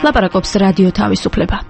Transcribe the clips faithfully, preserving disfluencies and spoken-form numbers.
ლაპარაკობს რადიო თავისუფლება.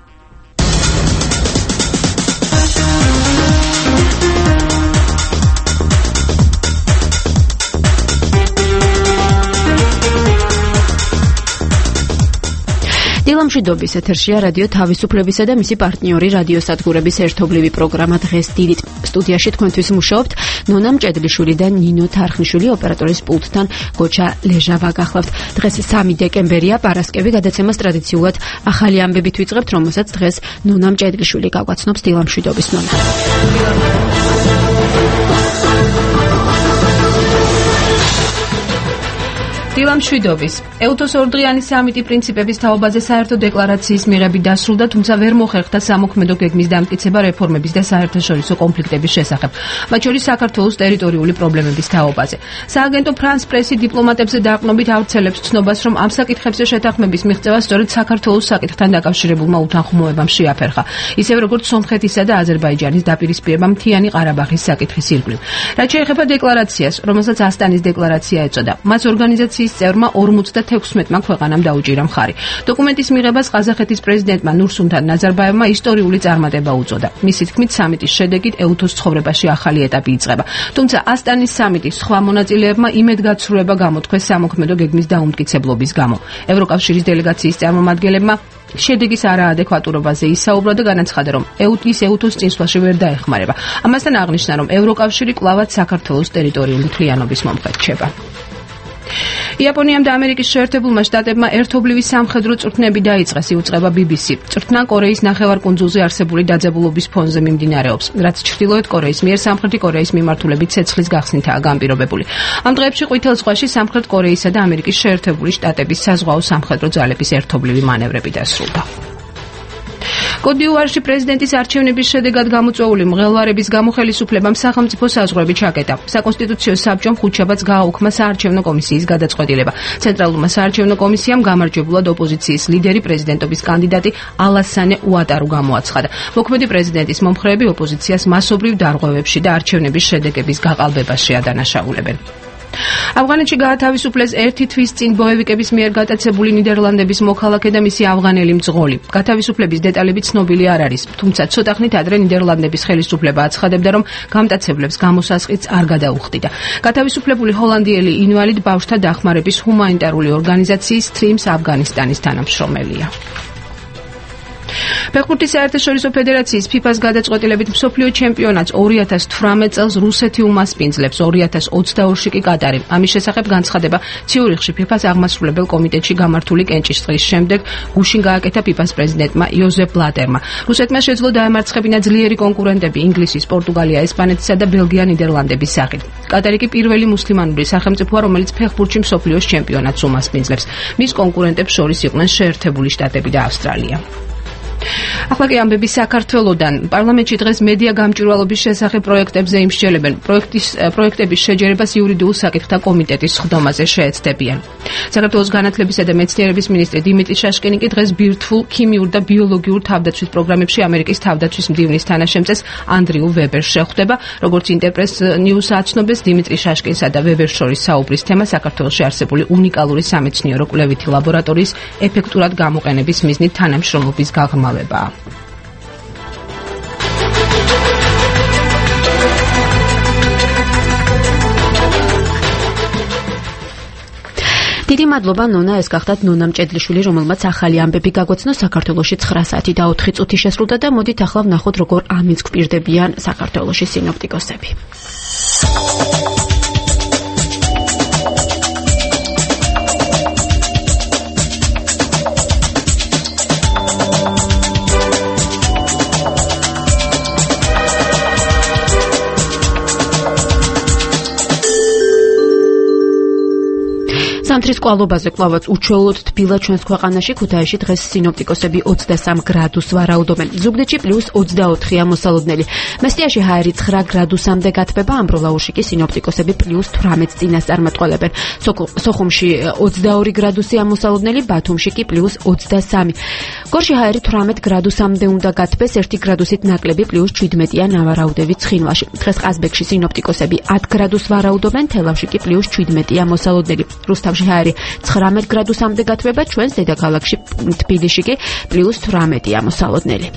დილამშვიდობის ეთერშია რადიო თავისუფლებისა და მისი პარტნიორი რადიოსადგურების ერთობლივი პროგრამა დღეს დილით. სტუდიაში თქვენთვის მუშაობთ ნონა მჭედლიშვილი და ნინო თარხნიშვილი, ოპერატორის პულტთან გოჩა ლეჟავა გახლავთ. დღეს სამი დეკემბერია, პარასკევი, გადაცემას ტრადიციულად ახალი ამბებით ვიწყებთ, რომელსაც დღეს ნონა მჭედლიშვილი გაგვაცნობს. დილამშვიდობის ნონა. დილამშვიდობის. ეუთოს ორდღიანი სამიტი პრინციპების თაობაზე საერთო დეკლარაციის მიღებით დასრულდა, თუმცა ვერ მოხერხდა სამოქმედო გეგმის დამტკიცება რეფორმების და საერთაშორისო კონფლიქტების შესახებ, მათ შორის საქართველოს ტერიტორიული პრობლემების თაობაზე. სააგენტო ფრანს პრესი დიპლომატებზე დაყრდნობით ავრცელებს ცნობას, რომ ამ საკითხებზე შეთანხმების მიღწევა სწორედ საქართველოს საკითხთან დაკავშირებულმა უთანხმოებამ შეაფერხა, ისევე როგორც სომხეთისა და აზერბაიჯანის დაპირისპირება მთიანი ყარაბაღის საკითხის ირგვლივ. რაც შეეხება დეკლარაციას, რომელსაც ასტანის დეკლარაცია ეწოდა, მას ორგანიზაციის წევრმა ორმოცდათექვსმეტმა ქვეყანამ დაუჭირა მხარი. დოკუმენტის მიღებას ყაზახეთის პრეზიდენტმა ნურსულთან ნაზარბაევმა ისტორიული წარმატება უწოდა. მისი თქმით, სამიტის შედეგით ეუთოს ცხოვრებაში ახალი ეტაპი იწყება. თუმცა ასტანის სამიტის სხვა მონაწილეებმა იმედგაცრუება გამოთქვეს სამოქმედო გეგმის დაუმტკიცებლობის გამო. ევროკავშირის დელეგაციის წარმომადგენლებმა შედეგის არაადეკვატურობაზე ისაუბრა და განაცხადა, რომ ის ეუთოს წინსვლაში ვერ დაეხმარება. ამასთან აღნიშნა, რომ ევროკავშირი კვლავაც საქართველოს ტერიტორიული მთლიანობის მომხრე რჩება. იაპონიამ და ამერიკის შეერთებულმა შტატებმა ერთობლივი სამხედრო წვრთნები დაიწყეს, იუწყება ბი ბი სი. წვრთნა კორეის ნახევარკუნძულზე არსებული დაძაბულობის ფონზე მიმდინარეობს, რაც ჩრდილოეთ კორეის მიერ სამხრეთი კორეის მიმართულებით ცეცხლის გახსნითაა განპირობებული. ამ დღეებში ყვითელ ზღვაში სამხრეთ კორეისა და ამერიკის შეერთებული შტატების საზღვაო სამხედრო ძალების ერთობლივი მანევრები დასრულდა. კოდიუარში პრეზიდენტის არჩევნების შედეგად გამოწვეული მღელვარების გამო ხელისუფლებამ სახელმწიფო საზღვრები ჩაკეტა. საკონსტიტუციო საბჭომ ხუთშაბათს გააუქმა საარჩევნო კომისიის გადაწყვეტილება. ცენტრალურმა საარჩევნო კომისიამ გამარჯვებულად ოპოზიციის ლიდერი პრეზიდენტობის კანდიდატი ალასანე უატარუ გამოაცხადა. მოქმედი პრეზიდენტის მომხრეები ოპოზიციას მასობრივ დარღვევებში და არჩევნების შედეგების გაყალბებაში ადანაშაულებენ. ავღანეთში გაათავისუფლეს ერთი თვის წინ ბოევიკების მიერ გატაცებული ნიდერლანდების მოქალაქე და მისი ავღანელი მძღოლი. გათავისუფლების დეტალები ცნობილი არ არის, თუმცა ცოტა ხნით ადრე ნიდერლანდების ხელისუფლება აცხადებდა, რომ გამტაცებლებს გამოსასყიდს არ გადაუხდიდა. გათავისუფლებული ჰოლანდიელი ინვალიდ ბავშვთა დახმარების ჰუმანიტარული ორგანიზაციის თრიმს ავგანისტანის თანამშრომელია. ფეხბურთის საერთაშორისო ფედერაციის ფიფას გადაწყვეტილებით მსოფლიო ჩემპიონატს ორი ათას თვრამეტ წელს რუსეთი უმასპინძლებს, ორი ათას ოცდაორში კი კატარი. ამის შესახებ განცხადება ციურიხში ფიფას აღმასრულებელ კომიტეტში გამართული კენჭისყრის შემდეგ გუშინ გააკეთა ფიფას პრეზიდენტმა იოზეფ ბლატერმა. რუსეთმა შეძლო დაემარცხებინა ძლიერი კონკურენტები ინგლისის, პორტუგალია, ესპანეთისა და ბელგია ნიდერლანდების სახით. კატარი კი პირველი მუსლიმანური სახელმწიფოა, რომელიც ფეხბურთში მსოფლიოს ჩემპიონატს უმასპინძლებს. მის კონკურენტებს შორის იყვნენ შეერთებული შტატები და ავსტრალია. ახლა კი ამბები საქართველოდან. პარლამენტში დღეს მედია გამჭვირვალობის შესახებ პროექტებზე იმსჯელებენ. პროექტის პროექტების შეჯერებას იურიდიულ საკითხთა კომიტეტის სხდომაზე შეეცდებიან. საქართველოს განათლებისა და მეცნიერების მინისტრი დიმიტრი შაშკინი კი დღეს ბირთვულ ქიმიურ და ბიოლოგიურ თავდაცვის პროგრამებში ამერიკის თავდაცვის მდივნის თანაშემწეს ანდრიუ ვებერს შეხვდება. როგორც ინტერპრეს ნიუს აცნობეს, დიმიტრი შაშკინსა და ვებერს შორის საუბრის თემა საქართველოში არსებული უნიკალური სამეცნიერო კვლევითი ლაბორატორიის ეფექტურად გამოყენების მიზნით თანამშრომლობის გაღრმავება. დიდი მადლობა ნონა, ეს გახდათ ნონა მჭედლიშვილი, რომელმაც ახალი ამბები გაგვაცნო. საქართველოში ცხრა საათი და ოთხი წუთი შესრულდა და მოდით ახლა ვნახოთ, როგორ ამინს გვპირდებიან საქართველოში სინოპტიკოსები. ზამთრის კვალობაზე კვლავაც უჩვეულოდ თბილა ჩვენს ქვეყანაში. ქუთაისში დღეს სინოპტიკოსები ოცდასამ გრადუსს ვარაუდობენ. ზუგდიდში პლუს ოცდაოთხია მოსალოდნელი. მესტიაში ჰაერი ცხრა გრადუსამდე გათბება. ამბროლაურში კი სინოპტიკოსები პლუს თვრამეტს წინასწარმეტყველებენ. სოხუმში ოცდაორი გრადუსია მოსალოდნელი, ბათუმში კი პლუს ოცდასამი. გორში ჰაერი თვრამეტ გრადუსამდე უნდა გათბეს, ერთი გრადუსით ნაკლები პლუს შვიდმეტია ნავარაუდევი ცხინვალში. დღეს ყაზბეგში სინოპტიკოსები ათ გრადუსს ვარაუდობენ, თელავში კი პლუს შვიდმეტია მოსალოდნელი. რუსთავში საათი ცხრამეტ გრადუსამდე გათბება, ჩვენს დედაქალაქში თბილისში კი პლუს თვრამეტია მოსალოდნელი.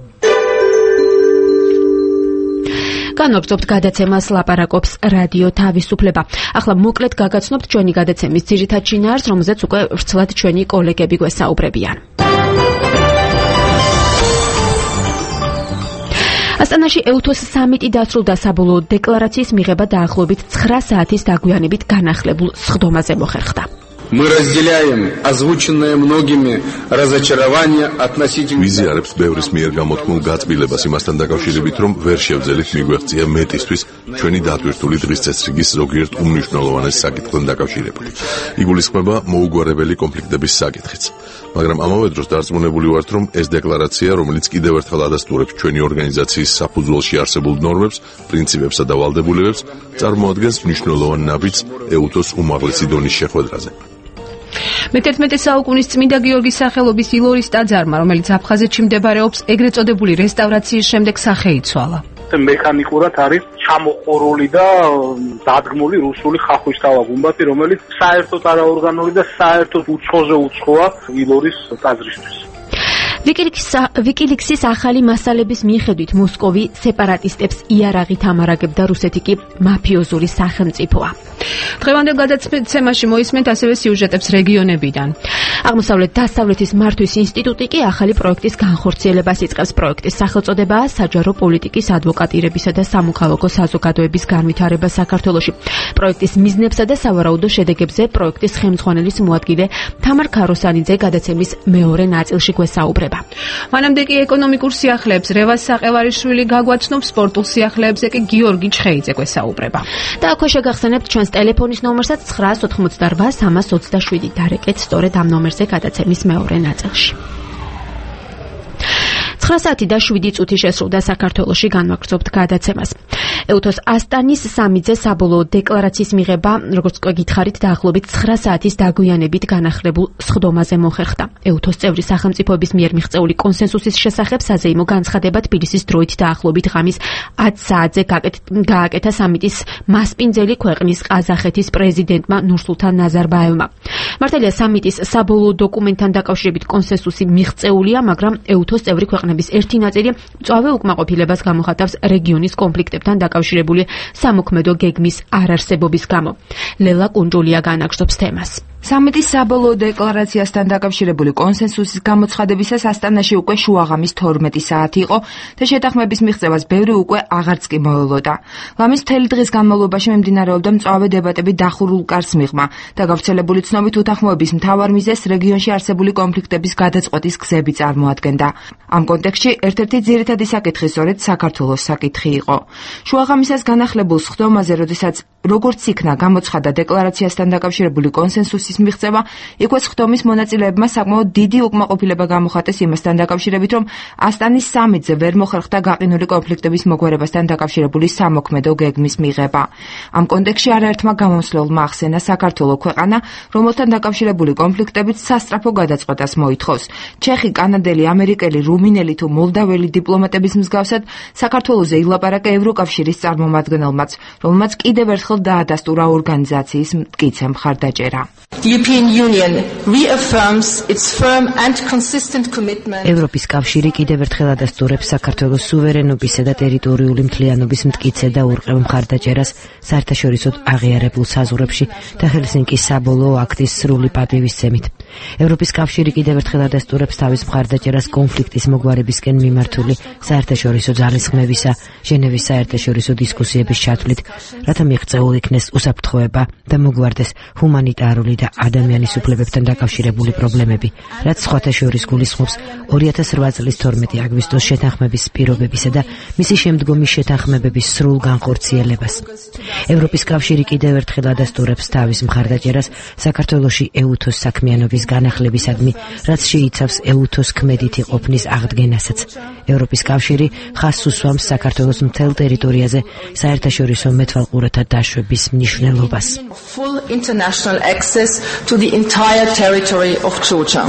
განვაგრძობთ გადაცემას ლაპარაკობს რადიო თავისუფლება. ახლა მოკლედ გაგაცნობთ ჩვენი გადაცემის ძირითად შინაარსს, რომელზეც უკვე ვრცლად ჩვენი კოლეგები გვესაუბრებიან. ასტანაში ეუთოს სამიტი დასრულდა, საბოლოო დეკლარაციის მიღება დაახლოებით ცხრა საათის დაგვიანებით განახლებულ სხდომაზე მოხერხდა. Мы разделяем озвученное многими разочарование относительно ვიზიარებს ბევრის მიერ გამოთქმულ გაწმილებას იმასთან დაკავშირებით, რომ ვერ შევძელით მიგვეღწია მეტისთვის ჩვენი დატვირთული დღის წესრიგის ზოგიერთ უმნიშვნელოვანეს საკითხთან დაკავშირებული. იგულისხმება მოუგვარებელი კონფლიქტების საკითხიც. მაგრამ ამავე დროს დარწმუნებული ვართ, რომ ეს დეკლარაცია, რომელიც კიდევ ერთხელ ადასტურებს ჩვენი ორგანიზაციის საფუძველში არსებულ ნორმებს, პრინციპებსა და ვალდებულებებს, წარმოადგენს მნიშვნელოვან ნაბიჯს ეუთოს უმაღლესი დონის შეხვედრაზე. მეთერთმეტე საუკუნის წმინდა გიორგის სახელობის ილორის ტაძარმა, რომელიც აფხაზეთში მდებარეობს, ეგრეთ წოდებული რესტავრაციის შემდეგ სახე იცვალა. მექანიკურად არის ჩამოყორული და დადგმული რუსული ხახვის თავა გუმბათი, რომელიც საერთოდ არაორგანული და საერთოდ უცხოზე უცხოა ილორის ტაძრისთვის. ვიკილიქსის ახალი მასალების მიხედვით მოსკოვი სეპარატისტებს იარაღით ამარაგებდა, რუსეთი კი მაფიოზური სახელმწიფოა. დღევანდელ გადაცემაში მოისმენთ ასევე სიუჟეტებს რეგიონებიდან. აღმოსავლეთ დასავლეთის მართვის ინსტიტუტი კი ახალი პროექტის განხორციელებას იწყებს. პროექტის სახელწოდებაა საჯარო პოლიტიკის ადვოკატირებისა და სამოქალაქო საზოგადოების განვითარება საქართველოში. პროექტის მიზნებსა და სავარაუდო შედეგებზე პროექტის ხელმძღვანელის მოადგილე თამარ ქაროსანიძე გადაცემის მეორე ნაწილში გვესაუბრება. მანამდე კი ეკონომიკურ სიახლეებს რევაზ საყევარიშვილი გაგვაცნობს, სპორტულ სიახლეებზე კი გიორგი ჩხეიძე გვესაუბრება. და აქვე შეგახსენებთ ჩვენს ტელეფონის ნომერსაც ცხრა ოთხმოცდაარბა სამას ოცდაშვიდი. დარეკეთ სწორედ ამ ნომერზე გადაცემის მეორე ნაწილში. ცხრა საათი და შვიდი წუთი შესრულდა საქართველოში, განვაგრძობთ გადაცემას. ეუთოს ასტანის სამიტზე საბოლოო დეკლარაციის მიღება, როგორც გითხარით, დაახლოებით ცხრა საათის დაგვიანებით განახლებულ სხდომაზე მოხერხდა. ეუთოს წევრი სახელმწიფოების მიერ მიღწეული კონსენსუსის შესახებ საზეიმო განცხადება თბილისის დროით დაახლოებით ღამის ათ საათზე გააკეთა სამიტის მასპინძელი ქვეყნის ყაზახეთის პრეზიდენტმა ნურსულთან ნაზარბაევმა. მართალია სამიტის საბოლოო დოკუმენტთან დაკავშირებით კონსენსუსი მიღწეულია, მაგრამ ეუთოს წევრი ქვეყნების ერთი ნაწილი მწვავე უკმაყოფილებას გამოხატავს რეგიონის კონფლიქტებთან დაკავშირებული სამოქმედო გეგმის არარსებობის გამო. ლელა კუნჯულია განაგრძობს თემას. სამიტის საბოლოო დეკლარაციასთან დაკავშირებული კონსენსუსის გამოცხადებისას ასტანაში უკვე შუაღამის თორმეტი საათი იყო და შეთანხმების მიღწევას ბევრი უკვე აღარც კი მოელოდა. ლამის მთელი დღის განმავლობაში მიმდინარეობდა მწვავე დებატები დახურულ კარს მიღმა და გავრცელებული ცნობით უთანხმოების მთავარ მიზეზს რეგიონში არსებული კონფლიქტების გადაწყვეტის გზები წარმოადგენდა. ამ კონტექსტში ერთ-ერთი ძირითადი საკითხი სწორედ საქართველოს საკითხი იყო. შუაღამისას განახლებულ სხდომაზე, როდესაც როგორც იქნა გამოცხადა დეკლარაციასთან დაკავშირებული კონსენსუსის მიღწევა, იქვე სხდომის მონაწილეებმა საკმაოდ დიდი უკმაყოფილება გამოხატეს იმასთან დაკავშირებით, რომ ასტანის სამიტზე ვერ მოხერხდა გაყინული კონფლიქტების მოგვარებასთან დაკავშირებული სამოქმედო გეგმის მიღება. ამ კონტექსტში არაერთმა გამომცემელმა ახსენა საქართველოს ქვეყანა, რომელთან დაკავშირებული კონფლიქტებით სასწრაფო გადაწყვეტას მოითხოვს. ჩეხი, კანადელი, ამერიკელი, რუმინელი თუ მოლდაველი დიპლომატების მსგავსად საქართველოზე ილაპარაკა ევროკავშირის წარმომადგენელმაც, რომელმაც კიდევ ერთხელ დაადასტურა ორგანიზაციის მტკიცე მხარდაჭერა. ევროპის კავშირი კიდევ ერთხელ ადასტურებს საქართველოს სუვერენობისა და ტერიტორიული მთლიანობის მტკიცე და ურყევ მხარდაჭერას საერთაშორისო აღიარებულ საზღვრებში და ჰელსინკის საბოლოო აქტის სრული პატივისცემით. ევროპის კავშირი კიდევ ერთხელ ადასტურებს თავის მხარდაჭერას კონფლიქტის მოგვარებისკენ მიმართული საერთაშორისო ძალისხმევისა, ჟენევის საერთაშორისო დისკუსიების ჩათვლით, რათა მიღწეულ იქნეს უსაფრთხოება და მოგვარდეს ჰუმანიტარული და ადამიანის უფლებებთან დაკავშირებული პრობლემები, რაც სხვათა შორის გულისხმობს ორი ათას რვა წლის თორმეტი აგვისტოს შეთანხმების პირობებისა და მისი შემდგომი შეთანხმებების სრულ განხორციელებას. ევროპის კავშირი კიდევ ერთხელ ადასტურებს თავის მხარდაჭერას საქართველოში ეუთოს საქმიანობის განახლებისადმი, რაც შეიცავს ეუთოს ქმედითი ყოფნის აღდგენასაც. ევროპის კავშირი ხაზს უსვამს საქართველოს მთელ ტერიტორიაზე საერთაშორისო მეთვალყურეთა დაშვების მნიშვნელობას.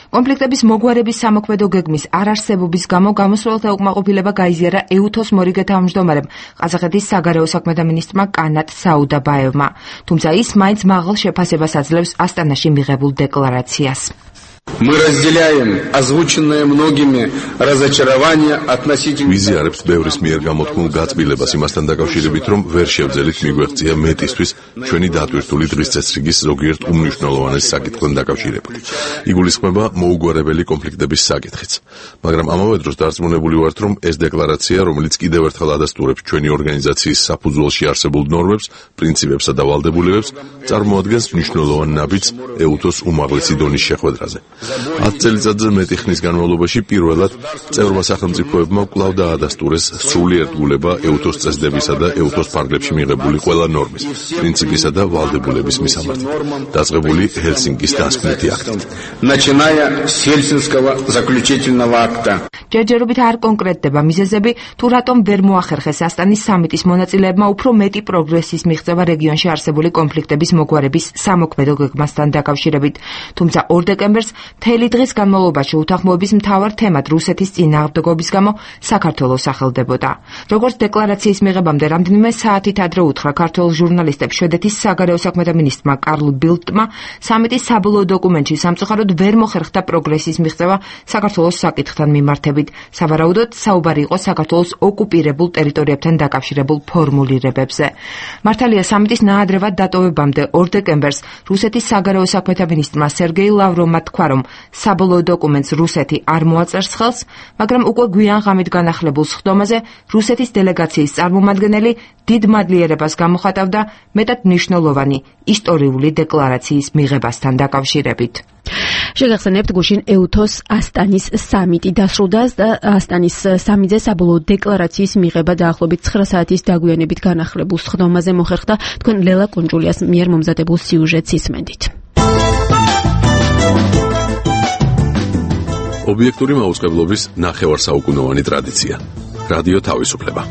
კონფლიქტების მოგვარების სამოქმედო გეგმის არარსებობის გამო გამოსვლელთა უკმაყოფილება გაიზიარა ეუთოს მორიგე თავმჯდომარემ ყაზახეთის საგარეო საქმეთა მინისტრმა კანატ საუდაბაევმა, თუმცა ის მაინც მაღალ შეფასებას აძლევს ასტანაში მიღებულ декларაციას. Мы разделяем озвученное многими разочарование относительно ვიზიარებთ ბევრის მიერ გამოთქმულ გაწმილებას იმასთან დაკავშირებით, რომ ვერ შევძელით მიგვეღწია მეტისთვის ჩვენი დატვირთული დღის წესრიგის ზოგიერთ უმნიშვნელოვანეს საკითხთან დაკავშირებით. იგულისხმება მოუგვარებელი კონფლიქტების საკითხიც. მაგრამ ამავე დროს დარწმუნებული ვართ, რომ ეს декларაცია, რომელიც კიდევ ერთხელ ადასტურებს ჩვენი ორგანიზაციის საფუძველში არსებულ ნორმებს, პრინციპებსა და ვალდებულებებს, წარმოადგენს მნიშვნელოვან ნაბიჯს ეუთოს უმაღლესი დონის შეხვედრაზე. ათ წელიწადზე მეტი ხნის განმავლობაში პირველად წევრმა სახელმწიფოებმა კვლავ დაადასტურეს სრული ერთგულება ეუთოს წესდებისა და ეუთოს ფარგლებში მიღებული ყველა ნორმის, პრინციპისა და ვალდებულების მისამართი, დაწყებული ჰელსინკის დასკვნითი აქტით. начиная с Хельсинского заключительного акта. ჯერჯერობით არ კონკრეტდება მიზეზები, თუ რატომ ვერ მოახერხეს ასტანის სამიტის მონაწილეებმა უფრო მეტი პროგრესის მიღწევა რეგიონში არსებული კონფლიქტების მოგვარების სამოქმედო გეგმასთან დაკავშირებით. თუმცა ორ დეკემბერს მთელი დღის განმავლობაში უთანხმოების მთავარ თემად რუსეთის წინააღმდეგობის გამო საქართველოს სახელდებოდა. როგორც декларაციის მიღებამდე რამდენიმე საათით ადრე უთხრა ქართველ ჟურნალისტებს შვედეთის საგარეო საქმეთა მინისტრმა კარლ ბილდტმა, სამიტის საბოლოო დოკუმენტში სამწუხაროდ ვერ მოხერხდა პროგრესის მიღწევა საქართველოს საკითხთან მიმართებით. სავარაუდოდ საუბარი იყო საქართველოს ოკუპირებულ ტერიტორიებთან დაკავშირებულ ფორმულირებებზე. მართალია სამიტის ნაადრევად დატოვებამდე ორ დეკემბერს რუსეთის საგარეო საქმეთა მინისტრმა სერგეი ლავროვმა თქვა, რომ საბოლოო დოკუმენტს რუსეთი არ მოაწერს ხელს, მაგრამ უკვე გვიან ღამით განახლებულ სხდომაზე რუსეთის დელეგაციის წარმომადგენელი დიდ მადლიერებას გამოხატავდა მეტად მნიშვნელოვანი ისტორიული декларაციის მიღებასთან დაკავშირებით. შეგახსენებთ გუშინ ეუთოს ასტანის სამიტი დასრულდა და ასტანის სამიტზე საბოლოო декларაციის მიღება დაახლოებით ცხრა საათის დაგვიანებით განახლებულ სხდომაზე მოხერხდა. თქვენ ლელა კონჯულიას მიერ მომზადებულ სიუჟეტს ისმენდით. ობიექტური მაუწყებლობის ნახევარსაუკუნოვანი ტრადიცია. რადიო თავისუფლება.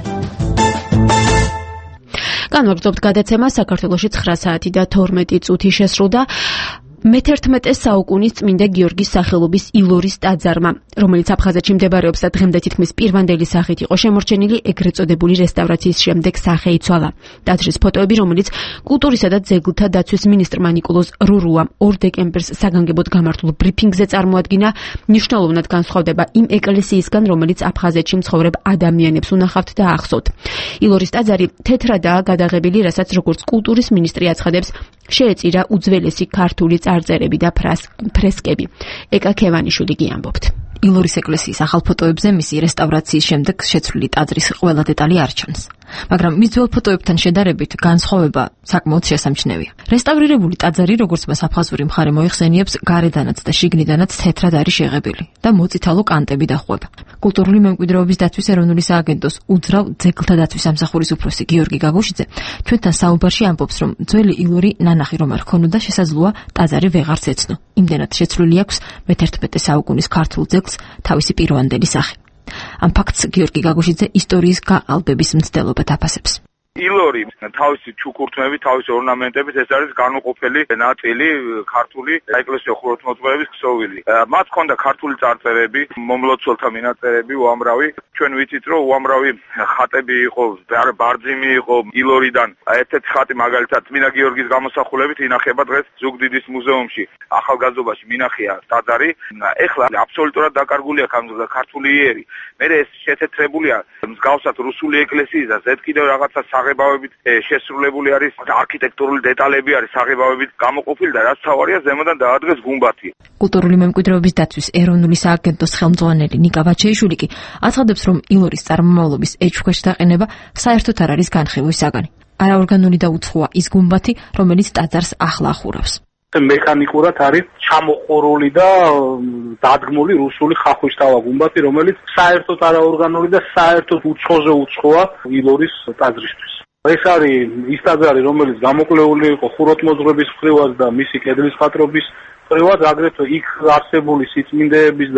განვაგრძობთ გადაცემა საქართველოში ცხრა საათი და თორმეტი წუთი შესრულდა. მეთერთმეტე საუკუნის წმინდა გიორგის სახელობის ილორის ტაძარმა, რომელიც აფხაზეთში მდებარეობს და დღემდე თითქმის პირვანდელი სახით იყო შემორჩენილი, ეგრეთ წოდებული რესტავრაციის შემდეგ სახე იცვალა. ტაძრის ფოტოები, რომელიც კულტურისა და ძეგლთა დაცვის მინისტრმა ნიკოლოზ რურუამ ორ დეკემბერს საგანგებოდ გამართულ ბრიფინგზე წარმოადგინა, მნიშვნელოვნად განსხვავდება იმ ეკლესიისგან, რომელიც აფხაზეთში მცხოვრებ ადამიანებს უნახავთ და ახსოვთ. ილორის ტაძარი თეთრადაა გადაღებილი, რასაც როგორც კულტურის მინისტრი აცხადებს, შეეწირა უძველესი ქართული წარწერები და ფრესკები. ეკა ქევანიშვილი გიამბობთ. ილორის ეკლესიის ახალ ფოტოებზე მისი რესტავრაციის შემდეგ შეცვლილი ტაძრის ყველა დეტალი არ ჩანს. მაგრამ მის ძველ ფოტოებთან შედარებით განსხვავება საკმაოდ შესამჩნევია. რესტავრირებული ტაძარი, როგორც მას აფხაზური მხარე მოიხსენიებს, გარედანაც და შიგნიდანაც თეთრად არის შეღებილი და მოწითალო კანტები დახვება. კულტურული მემკვიდრეობის დაცვის ეროვნული სააგენტოს უძრავ ძეგლთა დაცვის სამსახურის უფროსი გიორგი გაგუშიძე ჩვენთან საუბარში ამბობს, რომ ძველი ილორი ნანახი რომ არ ქონოდა, შესაძლოა ტაძარი ვეღარც ეცნო. იმდენად შეცვლილი აქვს მეთერთმეტე საუკუნის ქართულ ძეგლს თავისი პირვანდელი სახე. ამ ფაქტს გიორგი გაგუშიძე ისტორიის გაყალბების მცდელობად აფასებს. ილორი თავისი ჩუქურთმებით, თავისი ორნამენტებით ეს არის განუყოფელი ნაწილი ქართული საეკლესიო ხუროთმოძღვრების ქსოვილი. მათ ჰქონდა ქართული წარწერები, მომლოცველთა მინაწერები უამრავი. ჩვენ ვიცით, რომ უამრავი ხატები იყო, ბარძიმი იყო ილორიდან. ერთ-ერთი ხატი მაგალითად წმინდა გიორგის გამოსახულებით ინახება დღეს ზუგდიდის მუზეუმში. ახალგაზრდობაში მინახია ტაძარი. ეხლა აბსოლუტურად დაკარგული აქვს ქართული იერი. მე ეს შეთეთრებულია მსგავსად რუსული ეკლესიის და ზედ კიდევ რაღაცა საღებავებით შესრულებული არის, არქიტექტურული დეტალები არის საღებავებით გამოყოფილი და რაც თავარია ზემოდან დაადგეს გუმბათი. კულტურული მემკვიდრეობის დაცვის ეროვნული სააგენტოს ხელმძღვანელი ნიკა ვაჩეიშვილი კი აცხადებს, რომ ილორის წარმომავლობის ეჭვქვეშ დაყენება საერთოდ არ არის განხილვის საგანი. არაორგანული და უცხოა ის გუმბათი, რომელიც ტაძარს ახლა ახურავს. მექანიკურად არის ჩამოყურული და დადგმული რუსული ხახვისთავა გუმბათი, რომელიც საერთოდ არაორგანული და საერთოდ უცხოზე უცხოა ილორის ტაძრისთვის. ეს არის ის ტაძარი, რომელიც გამოკლეული იყო ხუროთმოძღვრების მხრივაც და მისი კედლის მხატვრობის მხრივაც, აგრეთვე იქ არსებული სიწმინდეების და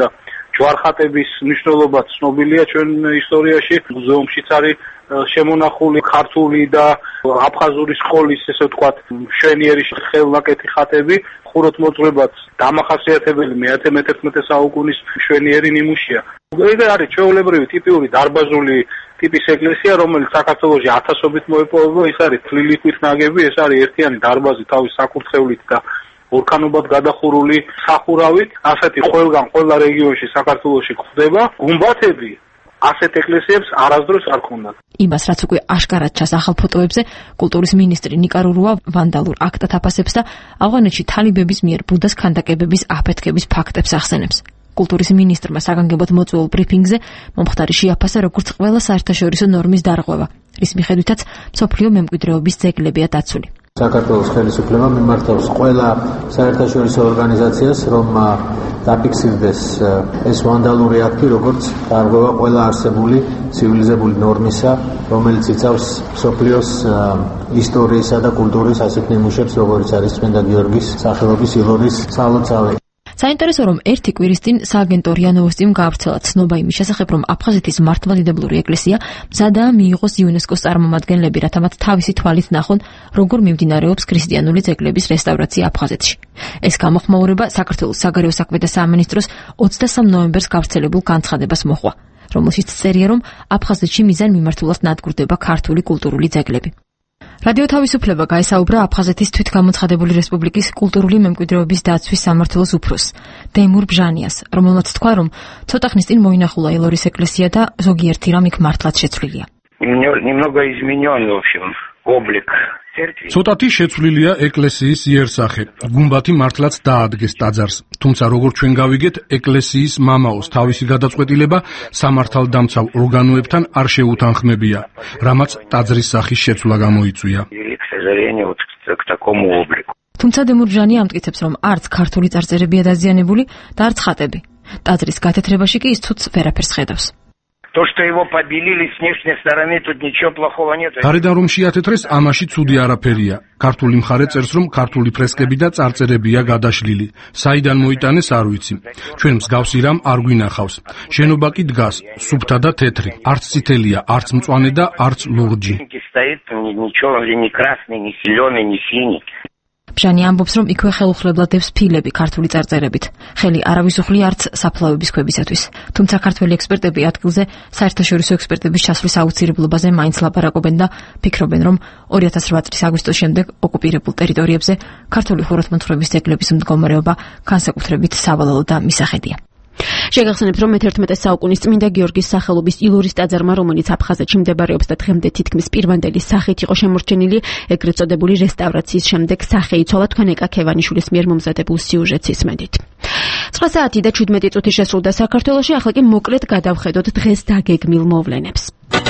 ჯვარხატების მნიშვნელობა ცნობილია ჩვენ ისტორიაში, მუზეუმშიც არის შემონახული ქართული და აფხაზური სკოლის, ესე ვთქვათ, მშვენიერი ხელნაკეთი ხატები, ხუროთმოძღვრებაც დამახასიათებელი მეათე-მეთერთმეტე საუკუნის მშვენიერი ნიმუშია. ეს არის ჩვეულებრივი ტიპიური დარბაზული ტიპის ეკლესია, რომელიც საქართველოში ათასობით მოიპოვება, ეს არის თლილი ქვით ნაგები, ეს არის ერთიანი დარბაზი თავის საკურთხევლით და ორქანობად გადახურული სახურავით. ასეთი ყველგან ყველა რეგიონში საქართველოში გვხვდება. გუმბათები ასეთ ეკლესიებს არასდროს არ ქონდათ. იმას, რაც უკვე აშკარად ჩანს ახალ ფოტოებზე, კულტურის მინისტრი ნიკა რურუა ვანდალურ აქტად აფასებს და ავღანეთში თალიბების მიერ ბუდას ქანდაკებების აფეთქების ფაქტებს ახსენებს. კულტურის მინისტრმა საგანგებოდ მოწვეულ ბრიფინგზე მომხდარი შეაფასა როგორც ყველა საერთაშორისო ნორმის დარღვევა, რის მიხედვითაც მსოფლიო მემკვიდრეობის ძეგლებია დაცული. საქართველოს ხელისუფლება მიმართავს ყველა საერთაშორისო ორგანიზაციას, რომ დაფიქსირდეს ეს ვანდალური აქტი, როგორც დარღვევა ყველა არსებული ცივილიზებული ნორმისა, რომელიც იცავს მსოფლიოს ისტორიისა და კულტურის ასეთ ნიმუშებს, როგორც არის წმინდა გიორგის სახელობის ილოვის სალოცავი. საინტერესო რომ ერთი კვირის წინ სააგენტო რია ნოვოსტიმ გაავრცელა ცნობა იმის შესახებ, რომ აფხაზეთის მართლმადიდებლური ეკლესია მზადაა მიიღოს იუნესკოს წარმომადგენლები, რათა მათ თავისი თვალით ნახონ, როგორ მიმდინარეობს ქრისტიანული ძეგლების რესტავრაცია აფხაზეთში. ეს გამოხმაურება საქართველოს საგარეო საქმეთა სამინისტროს ოცდასამ ნოემბერს გავრცელებულ განცხადებას მოჰყვა, რომელშიც წერია, რომ აფხაზეთში მიზანმიმართულად ნადგურდება ქართული კულტურული ძეგლები. რადიო თავისუფლება გაესაუბრა აფხაზეთის თვითგამოცხადებული რესპუბლიკის კულტურული მემკვიდრეობის დაცვის სამმართველოს უფროსს დეიმურ ბჟანიას, რომელმაც თქვა, რომ ცოტა ხნის წინ მოინახულა ილორის ეკლესია და ზოგიერთი რამ იქ მართლაც შეცვლილია. Немного изменен, в общем, облик. ცოტათი შეცვლილია ეკლესიის იერსახე. გუმბათი მართლაც დაადგეს ტაძარს. თუმცა როგორც ჩვენ გავიგეთ, ეკლესიის მამაოს თავისი გადაწყვეტილება სამართალდამცავ ორგანოებთან არ შეუთანხმებია, რამაც ტაძრის სახის შეცვლა გამოიწვია. თუმცა დემურჯანი ამტკიცებს, რომ არც ქართული წარწერებია დაზიანებული და არც ხატები. ტაძრის გათეთრებაში კი ის თუც ვერაფერს ხედავს. То, что его побелили с внешней стороны, тут ничего плохого нет. გარედან რომ შეათეთრეს, ამაში ცუდი არაფერია. ქართული მხარე წერს, რომ ქართული ფრესკები და წარწერებია გადაშლილი. საიდან მოიტანეს არ ვიცი. ჩვენ მსგავსი რამ არ გვინახავს. შენობა კი დგას, სუფთა და თეთრი. არც წითელია, არც მწვანე და არც ლურჯი. ბჟანი ამბობს, რომ იქვე ხელუხლებლად დევს ფილები ქართული წარწერებით. ხელი არავის უხლია არც საფლავების ქვებისათვის. თუმცა ქართველი ექსპერტები ადგილზე საერთაშორისო ექსპერტების ჩასვლის აუცილებლობაზე მაინც ლაპარაკობენ და ფიქრობენ, რომ ორი ათას რვა წლის აგვისტოს შემდეგ ოკუპირებულ ტერიტორიებზე ქართული ხუროთმოძღვრების ძეგლების მდგომარეობა განსაკუთრებით სავალალო და მისახედია. შეგახსენებთ, რომ მეთერთმეტე საუკუნის წმინდა გიორგის სახელობის ილორის ტაძარმა, რომელიც აფხაზეთში მდებარეობს და დღემდე თითქმის პირვანდელი სახით იყო შემორჩენილი, ეგრეთ წოდებული რესტავრაციის შემდეგ სახე იცვალა თქვენ ეკა ქევანიშვილის მიერ მომზადებულ სიუჟეტს ისმენით. ცხრა საათი და შვიდმეტი წუთი შესრულდა საქართველოში, ახლა კი მოკლედ გადავხედოთ დღეს დაგეგმილ მოვლენებს.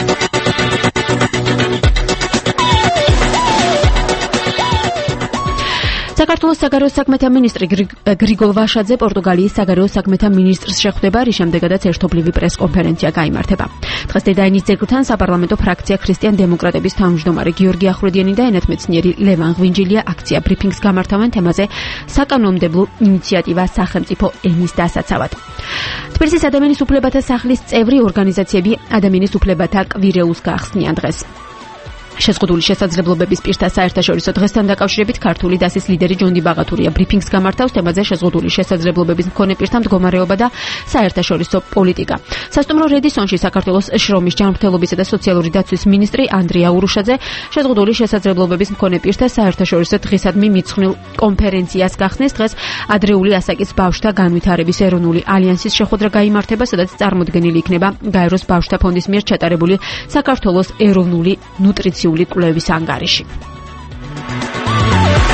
საქართველოს საგარეო საქმეთა მინისტრი გრიგოლ ვაშაძე პორტუგალიის საგარეო საქმეთა მინისტრს შეხვდება, რის შემდეგაც ერთობლივი პრესკონფერენცია გაიმართება. დღეს დედაენის ძეგლთან საპარლამენტო ფრაქცია ქრისტიან დემოკრატების თავმჯდომარე გიორგი ახვლედიანი და ენათმეცნიერი ლევან ღვინჯილია აქცია ბრიფინგს გამართავენ თემაზე საკანონმდებლო ინიციატივა სახელმწიფო ენის დასაცავად. თბილისის ადამიანის უფლებათა სახლის წევრი ორგანიზაციები ადამიანის უფლებათა კვირეულს გახსნიან დღეს. შეზღუდული შესაძლებლობების პირთა საერთაშორისო დღესთან დაკავშირებით ქართული დასის ლიდერი ჯონდი ბაღათურია ბრიფინგს გამართავს თემაზე შეზღუდული შესაძლებლობების მქონე პირთა მდგომარეობა და საერთაშორისო პოლიტიკა. სასტუმრო რედისონში საქართველოს შრომის ჯანმრთელობისა და სოციალური დაცვის მინისტრი ანდრია ურუშაძე შეზღუდული შესაძლებლობების მქონე პირთა საერთაშორისო დღისადმი მიძღვნილ კონფერენციას გახსნის. დღეს ადრეული ასაკის ბავშვთა განვითარების ეროვნული ალიანსის შეხვედრა გაიმართება, სადაც წარმოდგენილი იქნება გაეროს ბავშვთა ფონდის მიერ ჩატარებული საქართველოს ეროვნული ნუტრიციული კვლევის ანგარიში.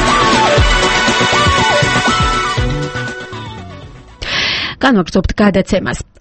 განვაგრძობთ გადაცემას.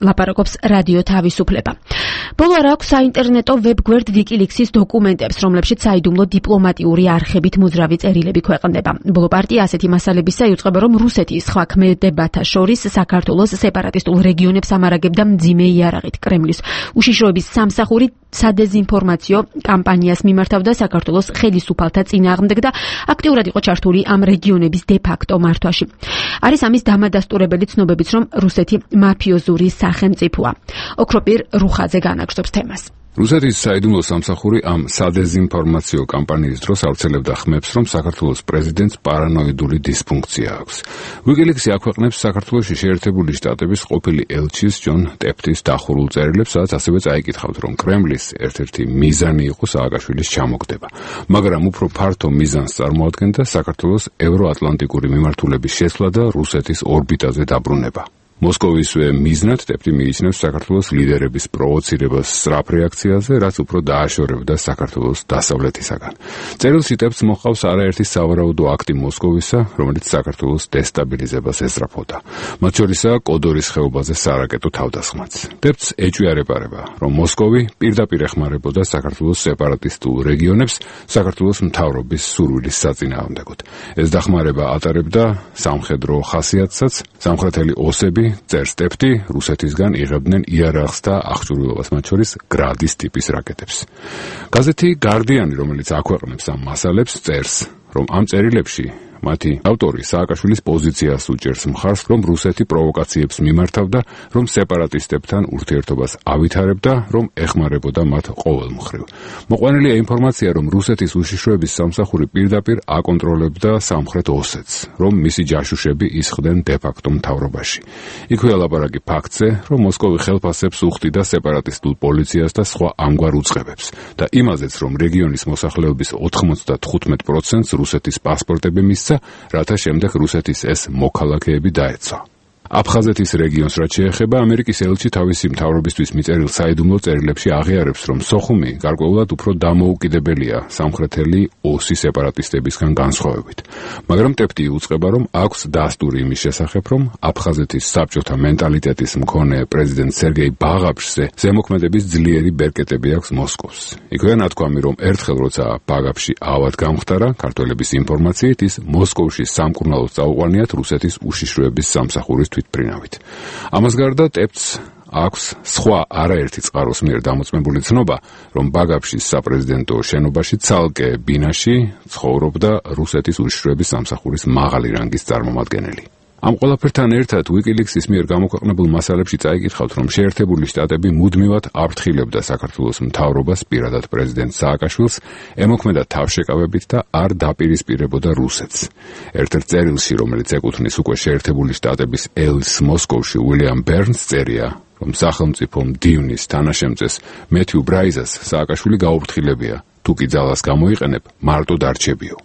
ლაპარაკობს რადიო თავისუფლება. ბოლო არ აქვს საინტერნეტო ვებგვერდ WikiLeaks-ის დოკუმენტებს, რომლებშიც საიდუმლო დიპლომატიური არხებით მოძრავი წერილები ქვეყნდება. ბოლო პარტია ასეთი მასალებისა იუწყება, რომ რუსეთის სხვა ქმედებათა შორის საქართველოს სეპარატისტულ რეგიონებს ამარაგებდა მძიმე იარაღით. კრემლის უშიშროების სამსახური სადეზინფორმაციო კამპანიას მიმართავდა საქართველოს ხელისუფალთა წინააღმდეგ და აქტიურად იყო ჩართული ამ რეგიონების დე-ფაქტო მართვაში. არის ამის დამადასტურებელი ცნობებიც, რომ რუსეთი მაფიოზური სახელმწიფოა. ოქროპირ რუხაძე განაგრძობს თემას. რუსეთის საიდუმლო სამსახური ამ სადეზინფორმაციო კამპანიის დროს ავრცელებდა ხმებს, რომ საქართველოს პრეზიდენტს პარანოიდული დისფუნქცია აქვს. WikiLeaks-ი აქვეყნებს საქართველოში შეერთებული შტატების ყოფილი ელჩის ჯონ ტეფტის დახურულ წერილებს, სადაც ასევე წაიკითხავთ, რომ კრემლის ერთ-ერთი მიზანი იყო სააკაშვილის ჩამოგდება. მაგრამ უფრო ფართო მიზანს წარმოადგენდა საქართველოს ევროატლანტიკური მიმართულების შეცვლა და რუსეთის ორბიტაზე დაბრუნება. მოსკოვისვე მიზნად ტეფტი მიიჩნევს საქართველოს ლიდერების პროვოცირებას სწრაფ რეაქციაზე, რაც უფრო დააშორებდა საქართველოს დასავლეთისაგან. წერილში ტეფტს მოჰყავს არაერთი სავარაუდო აქტი მოსკოვისა, რომელიც საქართველოს დესტაბილიზებას ესწრაფოდა. მათ შორისაა კოდორის ხეობაზე სარაკეტო თავდასხმაც. ტეფტს ეჭვიარება, რომ მოსკოვი პირდაპირ ეხმარებოდა საქართველოს სეპარატისტულ რეგიონებს საქართველოს მთავრობის სურვილის საწინააღმდეგოდ. ეს დახმარება ატარებდა სამხედრო ხასიათსაც, სამხრეთელი ოსები წერს ტეფტი რუსეთისგან იღებდნენ იარაღს და აღჭურვილობას, მათ შორის გრადის ტიპის რაკეტებს. გაზეთი გარდიანი, რომელიც აქვეყნებს ამ მასალებს, წერს, რომ ამ წერილებში მათი ავტორი სააკაშვილის პოზიციას უჭერს მხარს, რომ რუსეთი პროვოკაციებს მიმართავდა, რომ სეპარატისტებთან ურთიერთობას ავითარებდა, რომ ეხმარებოდა მათ ყოველ მხრივ. მოყვანილია ინფორმაცია, რომ რუსეთის უშიშროების სამსახური პირდაპირ აკონტროლებდა სამხრეთ ოსეთს, რომ მისი ჯაშუშები ისხდნენ დე-ფაქტო მთავრობაში. იქვეა ლაპარაკი ფაქტზე, რომ მოსკოვი ხელფასებს უხდიდა სეპარატისტულ პოლიციას და სხვა ამგვარ უწყებებს და იმაზეც, რომ რეგიონის მოსახლეობის ოთხმოცდათხუთმეტ პროცენტს რუსეთის პასპორტები მისცა, რათა შემდეგ რუსეთის ეს მოქალაქეები დაეცვა. აფხაზეთის რეგიონს რაც შეეხება, ამერიკის ელჩი თავისი მთავრობისთვის მიწერილ საიდუმლო წერილებში აღიარებს, რომ სოხუმი გარკვეულად უფრო დამოუკიდებელია სამხრეთელი ოსი სეპარატისტებისგან განსხვავებით. მაგრამ ტეფტი იუწყება, რომ აქვს დასტური იმის შესახებ, რომ აფხაზეთის საბჭოთა მენტალიტეტის მქონე პრეზიდენტ სერგეი ბაღაფშზე ზემოქმედების ძლიერი ბერკეტები აქვს მოსკოვს. იქვეა ნათქვამი, რომ ერთხელ როცა ბაღაფში ავად გამხდარა, ქართველების ინფორმაციით ის მოსკოვში სამკურნალოდ წაუყვანიათ რუსეთის უშიშროების სამსახურის თვითმფრინავით. ამას გარდა ტეფტს აქვს სხვა არაერთი წყაროს მიერ დამოწმებული ცნობა, რომ ბაგაფშის საპრეზიდენტო შენობაში ცალკე ბინაში ცხოვრობდა რუსეთის უშიშროების სამსახურის მაღალი რანგის წარმომადგენელი. ამ ყველაფერთან ერთად WikiLeaks-ის მიერ გამოქვეყნებულ მასალებში წაიკითხავთ, რომ შეერთებული შტატები მუდმივად აფრთხილებდა საქართველოს მთავრობას, პირადად პრეზიდენტ სააკაშვილს, ემოქმედა თავშეკავებით და არ დაპირისპირებოდა რუსეთს. ერთ-ერთ წერილში, რომელიც ეკუთვნის უკვე შეერთებული შტატების ელს მოსკოვში უილიამ ბერნს წერია, რომ სახელმწიფო მდივნის თანაშემწეს მეთიუ ბრაიზას სააკაშვილი გაუფრთხილებია, თუ კი ძალას გამოიყენებ, მარტო დარჩებიო.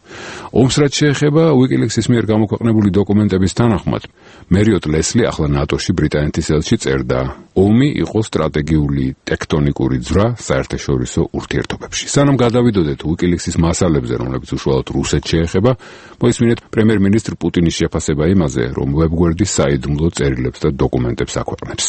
ომს რაც შეეხება WikiLeaks-ის მიერ გამოქვეყნებული დოკუმენტების თანახმად, მერიოტ ლესლი ახლა ნატოში ბრიტანეთის ელჩი წერდა, ომი იყო სტრატეგიული ტექტონიკური ძვრა საერთაშორისო ურთიერთობებში. სანამ გადავიდოდეთ WikiLeaks-ის მასალებზე, რომლებიც უშუალოდ რუსეთს შეეხება, მოისმინეთ პრემიერ-მინისტრ პუტინის შეფასება იმაზე, რომ ვებგვერდი საიდუმლო წერილებს და დოკუმენტებს აქვეყნებს.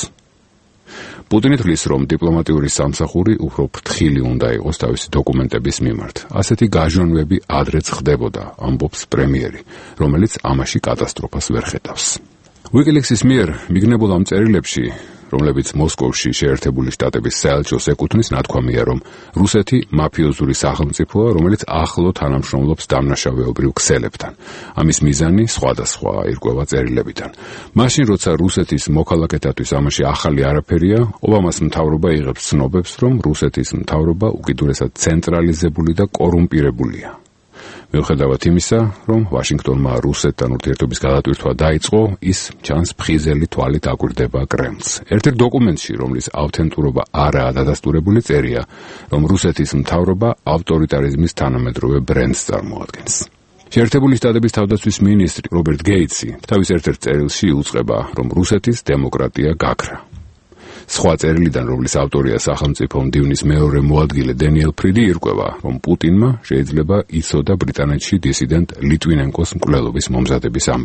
პუტინი თვლის, რომ დიპლომატიური სამსახური უფრო ფრთხილი უნდა იყოს თავისი დოკუმენტების მიმართ. ასეთი გაჟონვები ადრეც ხდებოდა, ამბობს პრემიერი, რომელიც ამაში კატასტროფას ვერ ხედავს. WikiLeaks-ის მიერ მიგნებულ ამ წერილებში, რომლებიც მოსკოვში შეერთებული შტატების საელჩოს ეკუთვნის, ნათქვამია, რომ რუსეთი მაფიოზური სახელმწიფოა, რომელიც ახლო თანამშრომლობს დამნაშავეობრივ ქსელებთან. ამის მიზანი სხვადასხვა ირკვევა წერილებიდან. მაშინ, როცა რუსეთის მოქალაქეთათვის ამაში ახალი არაფერია, ობამას მთავრობა იღებს ცნობებს, რომ რუსეთის მთავრობა უკიდურესად ცენტრალიზებული და კორუმპირებულია. მიუხედავად იმისა, რომ ვაშინგტონმა რუსეთთან ურთიერთობის გადატვირთვა დაიწყო, ის ჩანს ფხიზელი თვალით აკვირდება კრემლს. ერთ-ერთ დოკუმენტში, რომლის ავთენტურობა არაა დადასტურებული, წერია, რომ რუსეთის მთავრობა ავტორიტარიზმის თანამედროვე ბრენდს წარმოადგენს. შეერთებული შტატების თავდაცვის მინისტრი რობერტ გეიტსი თავის ერთ-ერთ წერილში იუწყება, რომ რუსეთის დემოკრატია გაქრა. სხვა წერილიდან, რომლის ავტორია სახელმწიფო მდივნის მეორე მოადგილე დენიელ ფრიდი, ირკვევა, რომ პუტინმა შეიძლება იცოდა ბრიტანეთში დისიდენტ ლიტვინენკოს მკვლელობის მომზადების ამბავი.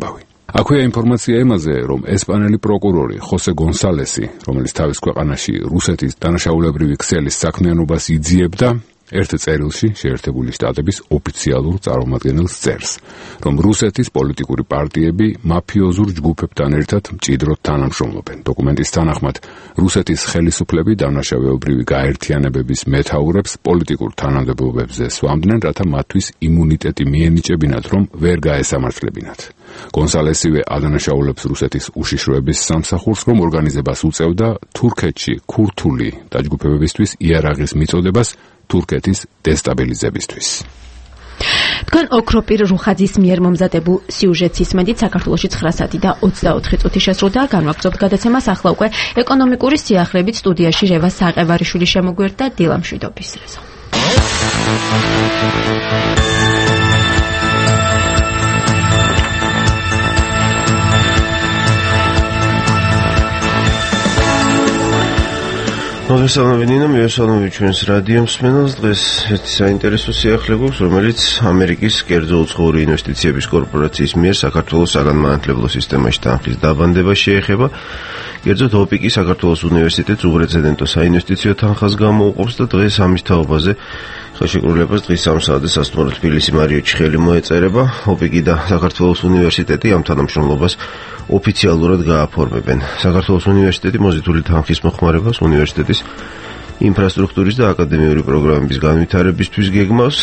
აქვეა ინფორმაცია იმაზე, რომ ესპანელი პროკურორი ხოსე გონსალესი, რომელიც თავის ქვეყანაში რუსეთის დანაშაულებრივი ქსელის საქმიანობას იძიებდა, ერთ წერილში შეერთებული შტატების ოფიციალურ წარმომადგენელს წერს, რომ რუსეთის პოლიტიკური პარტიები მაფიოზურ ჯგუფებთან ერთად მჭიდროდ თანამშრომლობენ. დოკუმენტის თანახმად, რუსეთის ხელისუფლები დანაშაულებრივი გაერთიანებების მეთაურებს პოლიტიკურ თანამდებობებზე სვამდნენ, რათა მათთვის იმუნიტეტი მიენიჭებინათ, რომ ვერ გაესამართლებინათ. გონსალესივე ადანაშაულებს რუსეთის უშიშროების სამსახურს, რომ ორგანიზებას უწევდა თურქეთში ქურთული დაჯგუფებებისთვის იარაღის მიწოდებას თურქეთის დესტაბილიზებისთვის. თქვენ ოქროპირ რუხაძის მიერ მომზადებულ სიუჟეტს ისმენთ. საქართველოში ცხრა საათი და ოცდაოთხი წუთი შესრულდა. განვაგრძობთ გადაცემას. ახლა უკვე ეკონომიკური სიახლეებით სტუდიაში რევა საყევარიშვილი შემოგვერდა დილამშვიდობის რეზო. მოგესალმები ნინო, მივესალმები ჩვენს რადიო მსმენელს. დღეს ერთი საინტერესო სიახლე გვაქვს, რომელიც ამერიკის კერძო უცხოური ინვესტიციების კორპორაციის მიერ საქართველოს საგანმანათლებლო სისტემაში თანხის დაბანდებას შეეხება. კერძოდ ოპიკი საქართველოს უნივერსიტეტს უპრეცედენტო საინვესტიციო თანხას გამოუყოფს და დღეს ამის თაობაზე ხელშეკრულებას დღის სამ საათზე სასტუმრო თბილისი მარიოტში ხელი მოეწერება. ოპიკი და საქართველოს უნივერსიტეტი ამ თანამშრომლობას ოფიციალურად გააფორმებენ. საქართველოს უნივერსიტეტი მოზიდული თანხის მოხმარებას უნივერსიტეტის ინფრასტრუქტურის და აკადემიური პროგრამების განვითარებისთვის გეგმავს.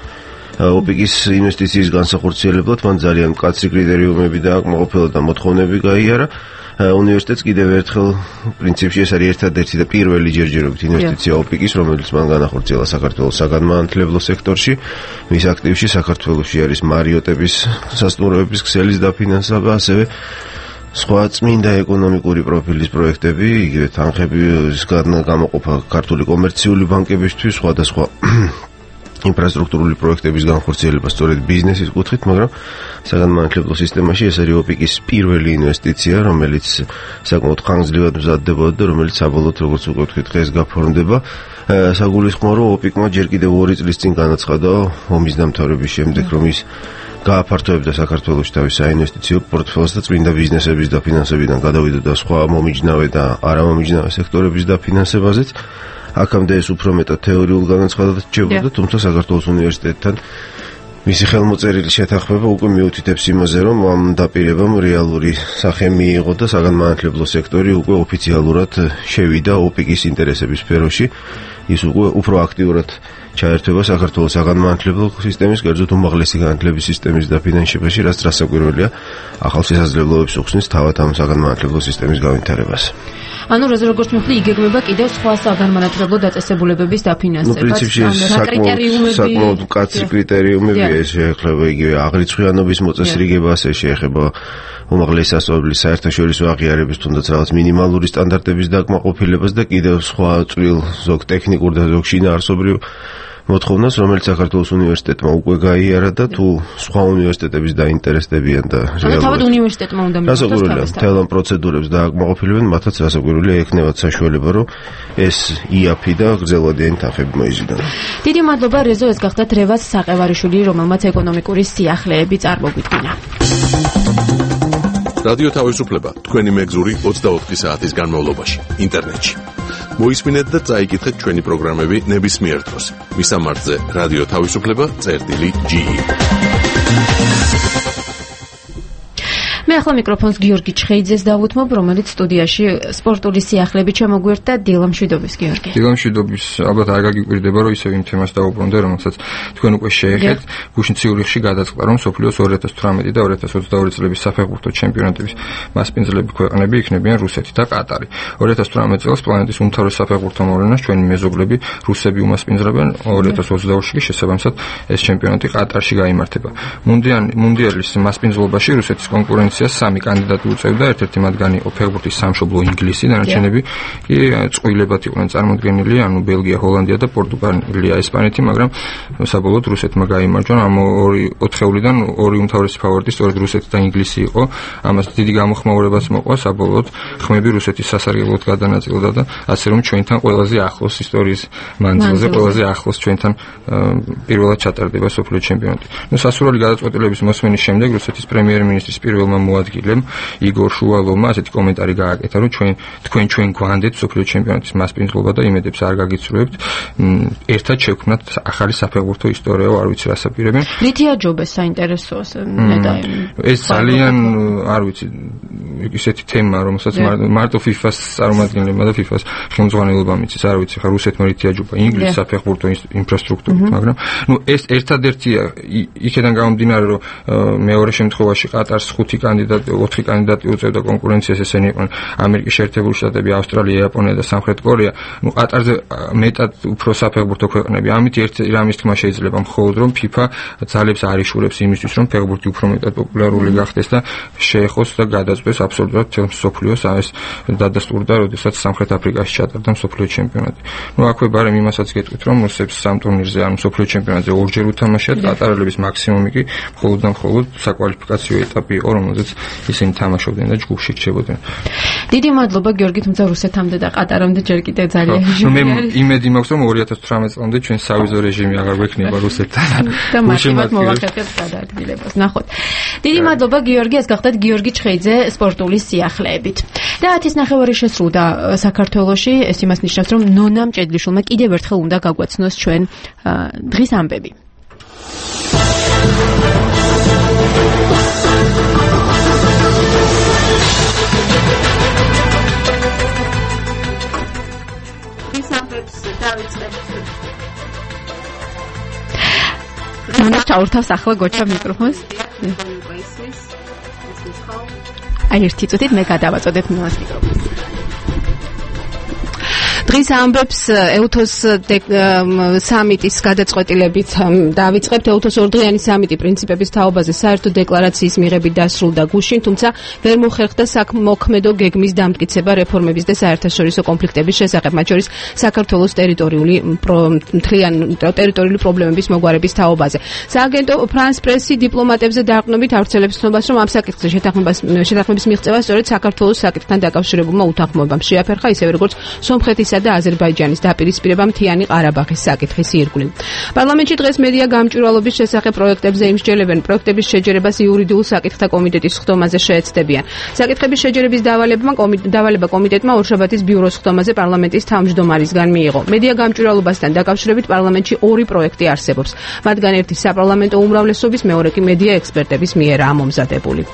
ოპიკის ინვესტიციის განსახორციელებლად მან ძალიან მკაცრი კრიტერიუმები დააკმაყოფილა და მოთხოვნები გაიარა. უნივერსიტეტს კიდევ ერთხელ პრინციპში ეს არის ერთადერთი და პირველი ჯერჯერობით ინვესტიცია ოპიკის, რომელიც მან განახორციელა საქართველოს საგანმანათლებლო სექტორში. მის აქტივში საქართველოში არის მარიოტების სასტუმროების ქსელის დაფინანსება, ასევე სხვა წმინდა ეკონომიკური პროფილის პროექტები, იგივე თანხების გამოყოფა ქართული კომერციული ბანკებისთვის, სხვადასხვა ინფრასტრუქტურული პროექტების განხორციელება სწორედ ბიზნესის კუთხით, მაგრამ საგანმანათლებლო სისტემაში ეს არის ოპიკის პირველი ინვესტიცია, რომელიც საკმაოდ ხანგრძლივად მზადდებოდა და რომელიც საბოლოოდ, როგორც უკვე ვთქვით, დღეს გაფორმდება. საგულისხმოა, რომ ოპიკმა ჯერ კიდევ ორი წლის წინ განაცხადა ომის დამთავრების შემდეგ, რომ ის გააფართოებდა საქართველოში თავის საინვესტიციო პორტფელს და წმინდა ბიზნესების დაფინანსებიდან გადავიდოდა სხვა მომიჯნავე და არამომიჯნავე სექტორების დაფინანსებაზეც. აქამდე ეს უფრო მეტად თეორიულ განაცხადად რჩებოდა, თუმცა საქართველოს უნივერსიტეტთან მისი ხელმოწერილი შეთანხმება უკვე მიუთითებს იმაზე, რომ ამ დაპირებამ რეალური სახე მიიღო და საგანმანათლებლო სექტორი უკვე ოფიციალურად შევიდა ოპიკის ინტერესების სფეროში. ის უკვე უფრო აქტიურად ჩაერთვება საქართველოს საგანმანათლებლო სისტემის, კერძოდ უმაღლესი განათლების სისტემის დაფინანსებაში, რაც დრასაკურველია ახალ შესაძლებლობებს უხსნის თავად ამ საგანმანათლებლო სისტემის განვითარებას. ანუ როგორც მიხდი, იგეგმება კიდევ სხვა საგანმანათლებლო დაწესებულებების დაფინანსება. ნუ პრინციპში საკმაოდ მკაცრი კრიტერიუმებია, ეს შეეხება იგივე აღრიცხვიანობის მოწესრიგება, ასე შეეხება უმაღლესი სასწავლებლის საერთაშორისო აღიარების თუნდაც რაღაც მინიმალური სტანდარტების დაკმაყოფილებას და კიდევ სხვა წვრილ ზოგ ტექნიკურ და ზოგ შინაარსობრივ მოთხოვნას, რომელიც საქართველოს უნივერსიტეტმა უკვე გაიარა და თუ სხვა უნივერსიტეტების დაინტერესდებიან და რეალურად თავად უნივერსიტეტმა უნდა მიიღოს თელ ამ პროცედურებს დააკმაყოფილებენ, მათაც რასაკვირველია ექნებათ საშუალება, რომ ეს იაფი და გრძელვადიანი თანხები მოიზიდონ. დიდი მადლობა რეზო, ეს გახდათ რევას საყევარიშვილი, რომელმაც ეკონომიკური სიახლეები წარმოგვიდგინა. რადიო თავისუფლება თქვენი მეგზური ოცდაოთხი საათის განმავლობაში ინტერნეტში. მოისმინეთ და წაიკითხეთ ჩვენი პროგრამები ნებისმიერ დროს. მისამართზე რადიო თავისუფლება წერტილი ჯი ი. მე ახლა მიკროფონს გიორგი ჩხეიძეს დავუთმობ, რომელიც სტუდიაში სპორტული სიახლეებით შემოგვერდა. დილამშვიდობის გიორგი. დილამშვიდობის, ალბათ არ გაგიკვირდება, რომ ისევ იმ თემას დავუბრუნდე, რომელსაც თქვენ უკვე შეეხეთ. გუშინ ციურიხში გადაწყდა, რომ სოფლიოს ორი ათას თვრამეტი და ორი ათას ოცდაორი წლების საფეხბურთო ჩემპიონატების მასპინძლები ქვეყნები იქნებიან რუსეთი და კატარი. ორი ათას თვრამეტი წელს პლანეტის უმთავრეს საფეხბურთო მოვლენას ჩვენი მეზობლები რუსები უმასპინძლებენ, ორი ათას ოცდაორში კი შესაბამისად ეს ჩემპიონატი ყატარში გაიმართება. მუნდიალის მასპინძლობაში რუსეთის კონკურენცია სამი კანდიდატი უწევდა, ერთ-ერთი მათგანი ფეხბურთის სამშობლო ინგლისი, დანარჩენები კი წყვილებად იყვნენ წარმოდგენილი, ანუ ბელგია, ჰოლანდია და პორტუგალია, ესპანეთი, მაგრამ საბოლოოდ რუსეთმა გაიმარჯვა. ამ ორი ოთხეულიდან ორი უმთავრესი ფავორიტი სწორედ რუსეთი და ინგლისი იყო. ამას დიდი გამოხმაურებაც მოყვა, საბოლოოდ ხმები რუსეთის სასარგებლოდ გადანაწილდა და ასე რომ ჩვენთან ყველაზე ახლოს ისტორიის მანძილზე, ყველაზე ახლოს ჩვენთან პირველად ჩატარდება სოფლიო ჩემპიონატი. ნუ სასურველი გადაწყვეტილების მოსმენის შემდეგ რუსეთის პრემიერ-მინისტრის პირველმა მოადგილემ იგორ შუვალოვმა ასეთი კომენტარი გააკეთა, რომ ჩვენ თქვენ ჩვენ გვანდეთ სოფლიო ჩემპიონატის მასპინძლობა და იმედებს არ გაგიცრუებთ. ერთად შევქმნათ ახალი საფეხბურთო ისტორია, არ ვიცი რა საპირებენ. რითია ჯობეს საინტერესოა ნეტა. ეს ძალიან არ ვიცი ისეთი თემა, რომელსაც მარტო FIFA-ს წარმომადგენლებმა და FIFA-ს ხელმძღვანელობამ იცის, არ ვიცი, ხა რუსეთმა რითია ჯობა ინგლისის საფეხბურთო ინფრასტრუქტურით, მაგრამ ნუ ეს ერთადერთია იქიდან გამომდინარე, რომ მეორე შემთხვევაში ყატარს ხუთი კანდიდატი, ოთხი კანდიდატი უწევდა კონკურენციას, ესენი იყვნენ ამერიკის შეერთებული შტატები, ავსტრალია, იაპონია და სამხრეთ კორეა. ნუ ყატარზე მეტად უფრო საფეხბურთო ქვეყნები. ამით ერთ რამის თქმა შეიძლება მხოლოდ რომ FIFA ძალებს არ იშურებს იმისთვის, რომ ფეხბურთი უფრო მეტად პოპულარული გახდეს და შეეხოს და გადაწყვეს აბსოლუტურად თელ მსოფლიოს ეს დადასტურდა, როდესაც სამხრეთ აფრიკაში ჩატარდა მსოფლიო ჩემპიონატი. ნუ აქვე ბარემ იმასაც გეტყვით, რომ მოსებს სამ ტურნირზე ან მსოფლიო ჩემპიონატზე ორჯერ უთამაშიათ, ყატარელების მაქსიმუმი კი მხოლოდ და მხოლოდ საკვალიფიკაციო ეტაპი იყო, რომელზეც ისინი თამაშობდნენ და ჯგუფში რჩებოდნენ. დიდი მადლობა გიორგი, თუმცა რუსეთამდე და ყატარამდე ჯერ კიდევ ძალიან რეჟიმი არის. მე იმედი მაქვს, რომ ორი ათას თვრამეტ წლამდე ჩვენ სავიზო რეჟიმი აღარ გვექნება რუსეთთან. და მაშინაც მოვახერხებთ გადაადგილებას. ნახოთ. დიდი მადლობა გიორგი, ეს გახდათ გიორგი ჩხეიძე სპორტული სიახლეებით. და ათის ნახევარი შესრულდა საქართველოში, ეს იმას ნიშნავს, რომ ნონა მჭედლიშვილმა კიდევ ერთხელ უნდა გაგვაცნოს ჩვენ დღის ამბები. ნონა ჩაურთავს ახლა გოჩა მიკროფონს. აი ერთი წუთით მე გადავაწოდებ ნონას მიკროფონს. დღის ამბებს ევთოს სამიტის გადაწყვეტილებით დავიწყებთ. ევთოს ორდღიანი სამიტი პრინციპების თაობაზე საერთო დეკლარაციის მიღებით დასრულდა გუშინ, თუმცა ვერ მოხერხდა საკმოქმედო გეგმის დამტკიცება რეფორმების და საერთაშორისო კონფლიქტების შესახებ, მათ შორის საქართველოს ტერიტორიული ტერიტორიული პრობლემების მოგვარების თაობაზე. სააგენტო ფრანს პრესი დიპლომატებზე დაყრდნობით ავრცელებს ცნობას, რომ ამ საკითხზე შეთანხმების მიღწევა სწორედ საქართველოს საკითხთან დაკავშირებულმა უთანხმოებამ შეაფერხა, ისევე როგორც სომხეთის და აზერბაიჯანის დაპირისპირება მთიანი ყარაბაღის საკითხის ირგვლივ. პარლამენტში დღეს მედია გამჭვირვალობის შესახებ პროექტებზე იმსჯელებენ. პროექტების შეჯერებას იურიდიულ საკითხთა კომიტეტის ხდომაზე შეეცდებიან. საკითხების შეჯერების დავალება დავალება კომიტეტმა ორშაბათის ბიუროს ხდომაზე პარლამენტის თავმჯდომარისგან მიიღო. მედია გამჭვირვალობასთან დაკავშირებით პარლამენტში ორი პროექტი არსებობს. მათგან ერთი საპარლამენტო უმრავლესობის, მეორე კი მედია ექსპერტების მიერაა მომზადებული.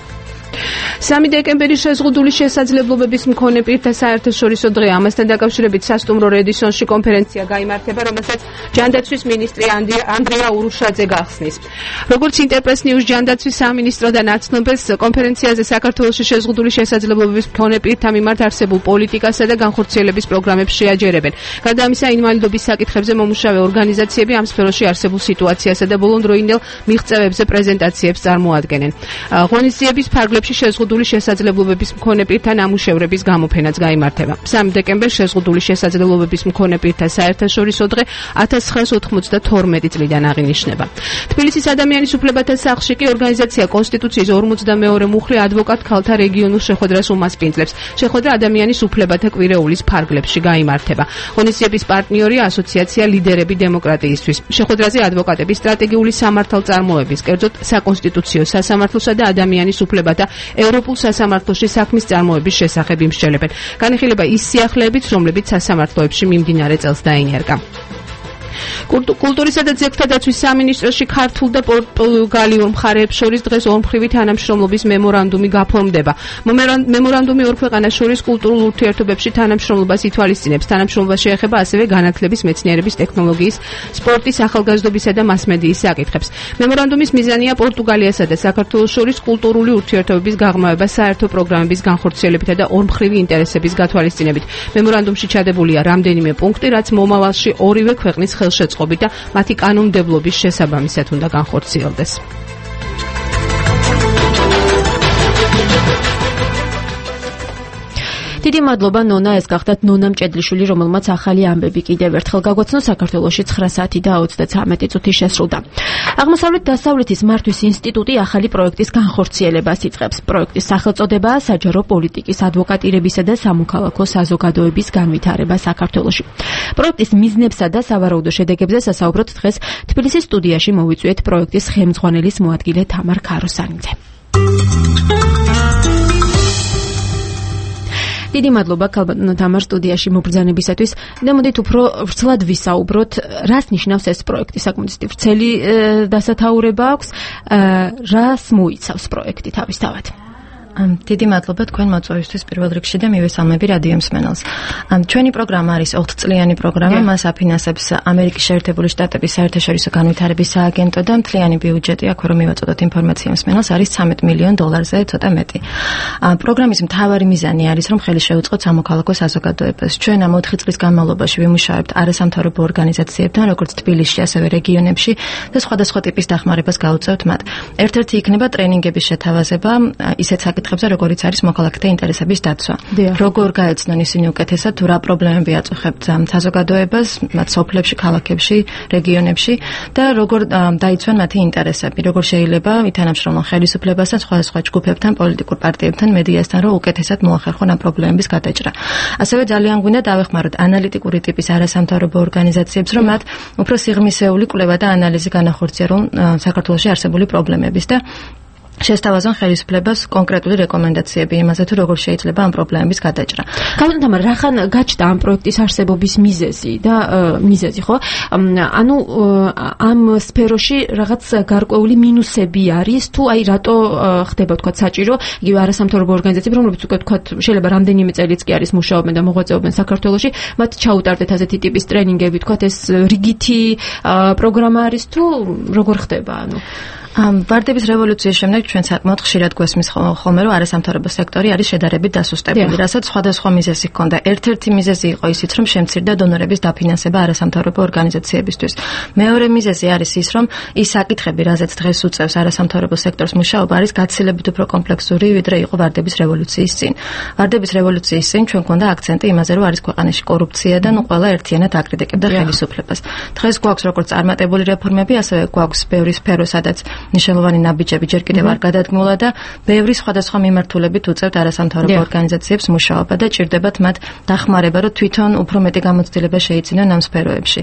სამი დეკემბერი შეზღუდული შესაძლებლობების მქონე პირთა საერთაშორისო დღე. ამასთან დაკავშირებით სასტუმრო რედისონში კონფერენცია გაიმართება, რომელსაც ჯანდაცვის მინისტრი ანდრია ურუშაძე გახსნის. როგორც ინტერპრეს ნიუს ჯანდაცვის სამინისტრო და ნაცნობებს, კონფერენციაზე საქართველოში შეზღუდული შესაძლებლობების მქონე პირთა მიმართ არსებულ პოლიტიკასა და განხორციელების პროგრამებს შეაჯერებენ. გარდა ამისა, ინვალიდობის საკითხებზე მომუშავე ორგანიზაციები ამ სფეროში არსებულ სიტუაციასა და ბოლონდროინდელ მიღწევებზე პრეზენტაციებს წარმოადგენენ. ღონისძიების ფარგლებში შეზღუდული შესაძლებლობების მქონე პირთა ნამუშევრების გამოფენაც გაიმართება. სამი დეკემბერს შეზღუდული შესაძლებლობების მქონე პირთა საერთაშორისო დღე ათას ცხრაას ოცდათორმეტი წლიდან აღინიშნება. თბილისის ადამიანის უფლებათა სახლში კი ორგანიზაცია კონსტიტუციის ორმოცდამეორე მუხლი ადვოკატ ქალთა რეგიონულ შეხვედრას უმასპინძლებს. შეხვედრა ადამიანის უფლებათა კვირეულის ფარგლებში გაიმართება. ღონისძიების პარტნიორია ასოციაცია ლიდერები დემოკრატიისთვის. შეხვედრაზე ადვოკატები სტრატეგიული სამართალწარმოების, კერძოდ საკონსტიტუციო სასამართლოსა და ადამიანის უფლებათა ევროპულ სასამართლოში საქმის წარმოების შესახებ იმსჯელებენ. განიხილება ის სიახლეებიც, რომლებიც სასამართლოებში მიმდინარე წელს დაინერგა. კულტურისა და ძეგლთა დაცვის სამინისტროში ქართულ და პორტუგალიურ მხარეებს შორის დღეს ორმხრივი თანამშრომლობის მემორანდუმი გაფორმდება. მემორანდუმი ორ ქვეყანას შორის კულტურულ ურთიერთობებში თანამშრომლობას ითვალისწინებს. თანამშრომლობა შეეხება ასევე განათლების, მეცნიერების, ტექნოლოგიის, სპორტის, ახალგაზრდობისა და მასმედიის საკითხებს. მემორანდუმის მიზანია პორტუგალიასა და საქართველოს შორის კულტურული ურთიერთობების გაღრმავება საერთო პროგრამების განხორციელებითა და ორმხრივი ინტერესების გათვალისწინებით. მემორანდუმში ჩადებულია რამდენიმე პუნქტი, რაც მომავალში ორივე ქვეყნის ხელშეწყობით და მათი კანონმდებლობის შესაბამისად უნდა განხორციელდეს. დიდი მადლობა ნონა, ეს გახდათ ნონა მჭედლიშვილი, რომელმაც ახალი ამბები კიდევ ერთხელ გაგვაცნო. საქართველოში ცხრა საათი და ოცდათვრამეტი წუთი შესრულდა. აღმოსავლეთ დასავლეთის მართვის ინსტიტუტი ახალი პროექტის განხორციელებას იწყებს. პროექტის სახელწოდებაა საჯარო პოლიტიკის, ადვოკატირებისა და სამოქალაქო საზოგადოების განვითარება საქართველოში. პროექტის მიზნებსა და სავარაუდო შედეგებზე სასაუბროთ დღეს თბილისის სტუდიაში მოვიწვიეთ პროექტის ხელმძღვანელის მოადგილე თამარ ქაროსანიძე. დიდი მადლობა ქალბატონო თამარ სტუდიაში მობრძანებისათვის. და მოდით უფრო ვრცლად ვისაუბროთ, რას ნიშნავს ეს პროექტი. საკმაოდ ვრცელი დასათაურება აქვს. რას მოიცავს პროექტი თავისთავად? დიდი მადლობა თქვენ მოწვევისთვის პირველ რიგში და მივესალმები რადიო მსმენელს. ჩვენი პროგრამა არის ოთხ წლიანი პროგრამა, მას აფინანსებს ამერიკის შეერთებული შტატების საერთაშორისო განვითარების სააგენტო და მთლიანი ბიუჯეტი, აქ რომ მივაწოდოთ ინფორმაცია მსმენელს, არის ცამეტ მილიონ დოლარზე ცოტა მეტი. პროგრამის მთავარი მიზანი არის, რომ ხელი შეუწყოთ სამოქალაქო საზოგადოებას. ჩვენ ამ ოთხი წლის განმავლობაში ვიმუშავებთ არასამთავრობო ორგანიზაციებთან, როგორც თბილისში, ასევე რეგიონებში და სხვადასხვა ტიპის დახმარებას გავუწევთ მათ. ერთ-ერთი იქნება ტრენინგების შეთავაზება, ისეთ საკითხებზე, როგორიც არის მოქალაქეთა ინტერესების დაცვა. როგორ გაეცნონ ისინი უკეთესად, თუ რა პრობლემები აწუხებთ საზოგადოებას, მათ სოფლებში, ქალაქებში, რეგიონებში და როგორ დაიცვან მათი ინტერესები, როგორ შეიძლება ითანამშრომლონ ხელისუფლებასთან, სხვადასხვა ჯგუფებთან, პოლიტიკურ პარტიებთან, მედიასთან, რომ უკეთესად მოახერხონ ამ პრობლემების გადაჭრა. ასევე ძალიან გვინდა დავეხმაროთ ანალიტიკური ტიპის არასამთავრობო ორგანიზაციებს, რომ მათ უფრო სიღრმისეული კვლევა და ანალიზი განახორციელონ საქართველოში არსებული პრობლემების და შესთავაზონ ხელისუფლებას კონკრეტული რეკომენდაციები იმაზე, თუ როგორ შეიძლება ამ პრობლემების გადაჭრა. ქალბატონო თამარ, რახან გაჩნდა ამ პროექტის არსებობის მიზეზი და მიზეზი, ხო? ანუ ამ სფეროში რაღაც გარკვეული მინუსები არის, თუ აი რატო ხდება თქვა საჭირო, იგივე არასამთავრობო ორგანიზაციები, რომლებიც უკვე თქვა შეიძლება რამდენიმე წელიც კი არის მუშაობენ და მოღვაწეობენ საქართველოში, მათ ჩაუტარდეთ ასეთი ტიპის ტრენინგები, თქვა ეს რიგითი პროგრამა არის თუ როგორ ხდება, ანუ ვარდების რევოლუციის შემდეგ ჩვენ საკმაოდ ხშირად გვესმის ხოლმე, რომ არასამთავრობო სექტორი არის შედარებით დასუსტებული, რასაც სხვადასხვა მიზეზი ჰქონდა. ერთ-ერთი მიზეზი იყო ისიც, რომ შემცირდა დონორების დაფინანსება არასამთავრობო ორგანიზაციებისთვის. მეორე მიზეზი არის ის, რომ ის საკითხები, რაზეც დღეს უწევს არასამთავრობო სექტორს მუშაობა, არის გაცილებით უფრო კომპლექსური, ვიდრე იყო ვარდების რევოლუციის წინ. ვარდების რევოლუციის წინ ჩვენ გვქონდა აქცენტი იმაზე, რომ არის ქვეყანაში კორუფცია და ნუ ყველა ერთიანად აკრიტიკებდა ხელისუფლებას. დღეს გვაქვს როგორც წარმატებული რეფორმები, ასევე გვაქვს ბევრი სფერო, სადაც ნიშნულოვანი ნაბიჯები ჯერ კიდევ არ გადადგმულა და ბევრი სხვადასხვა მიმართულებით უწევთ არასამთავრობო ორგანიზაციებს მუშაობა და ჭირდებათ მათ დახმარება, რომ თვითონ უფრო მეტი გამოცდილება შეიძინონ ამ სფეროებში.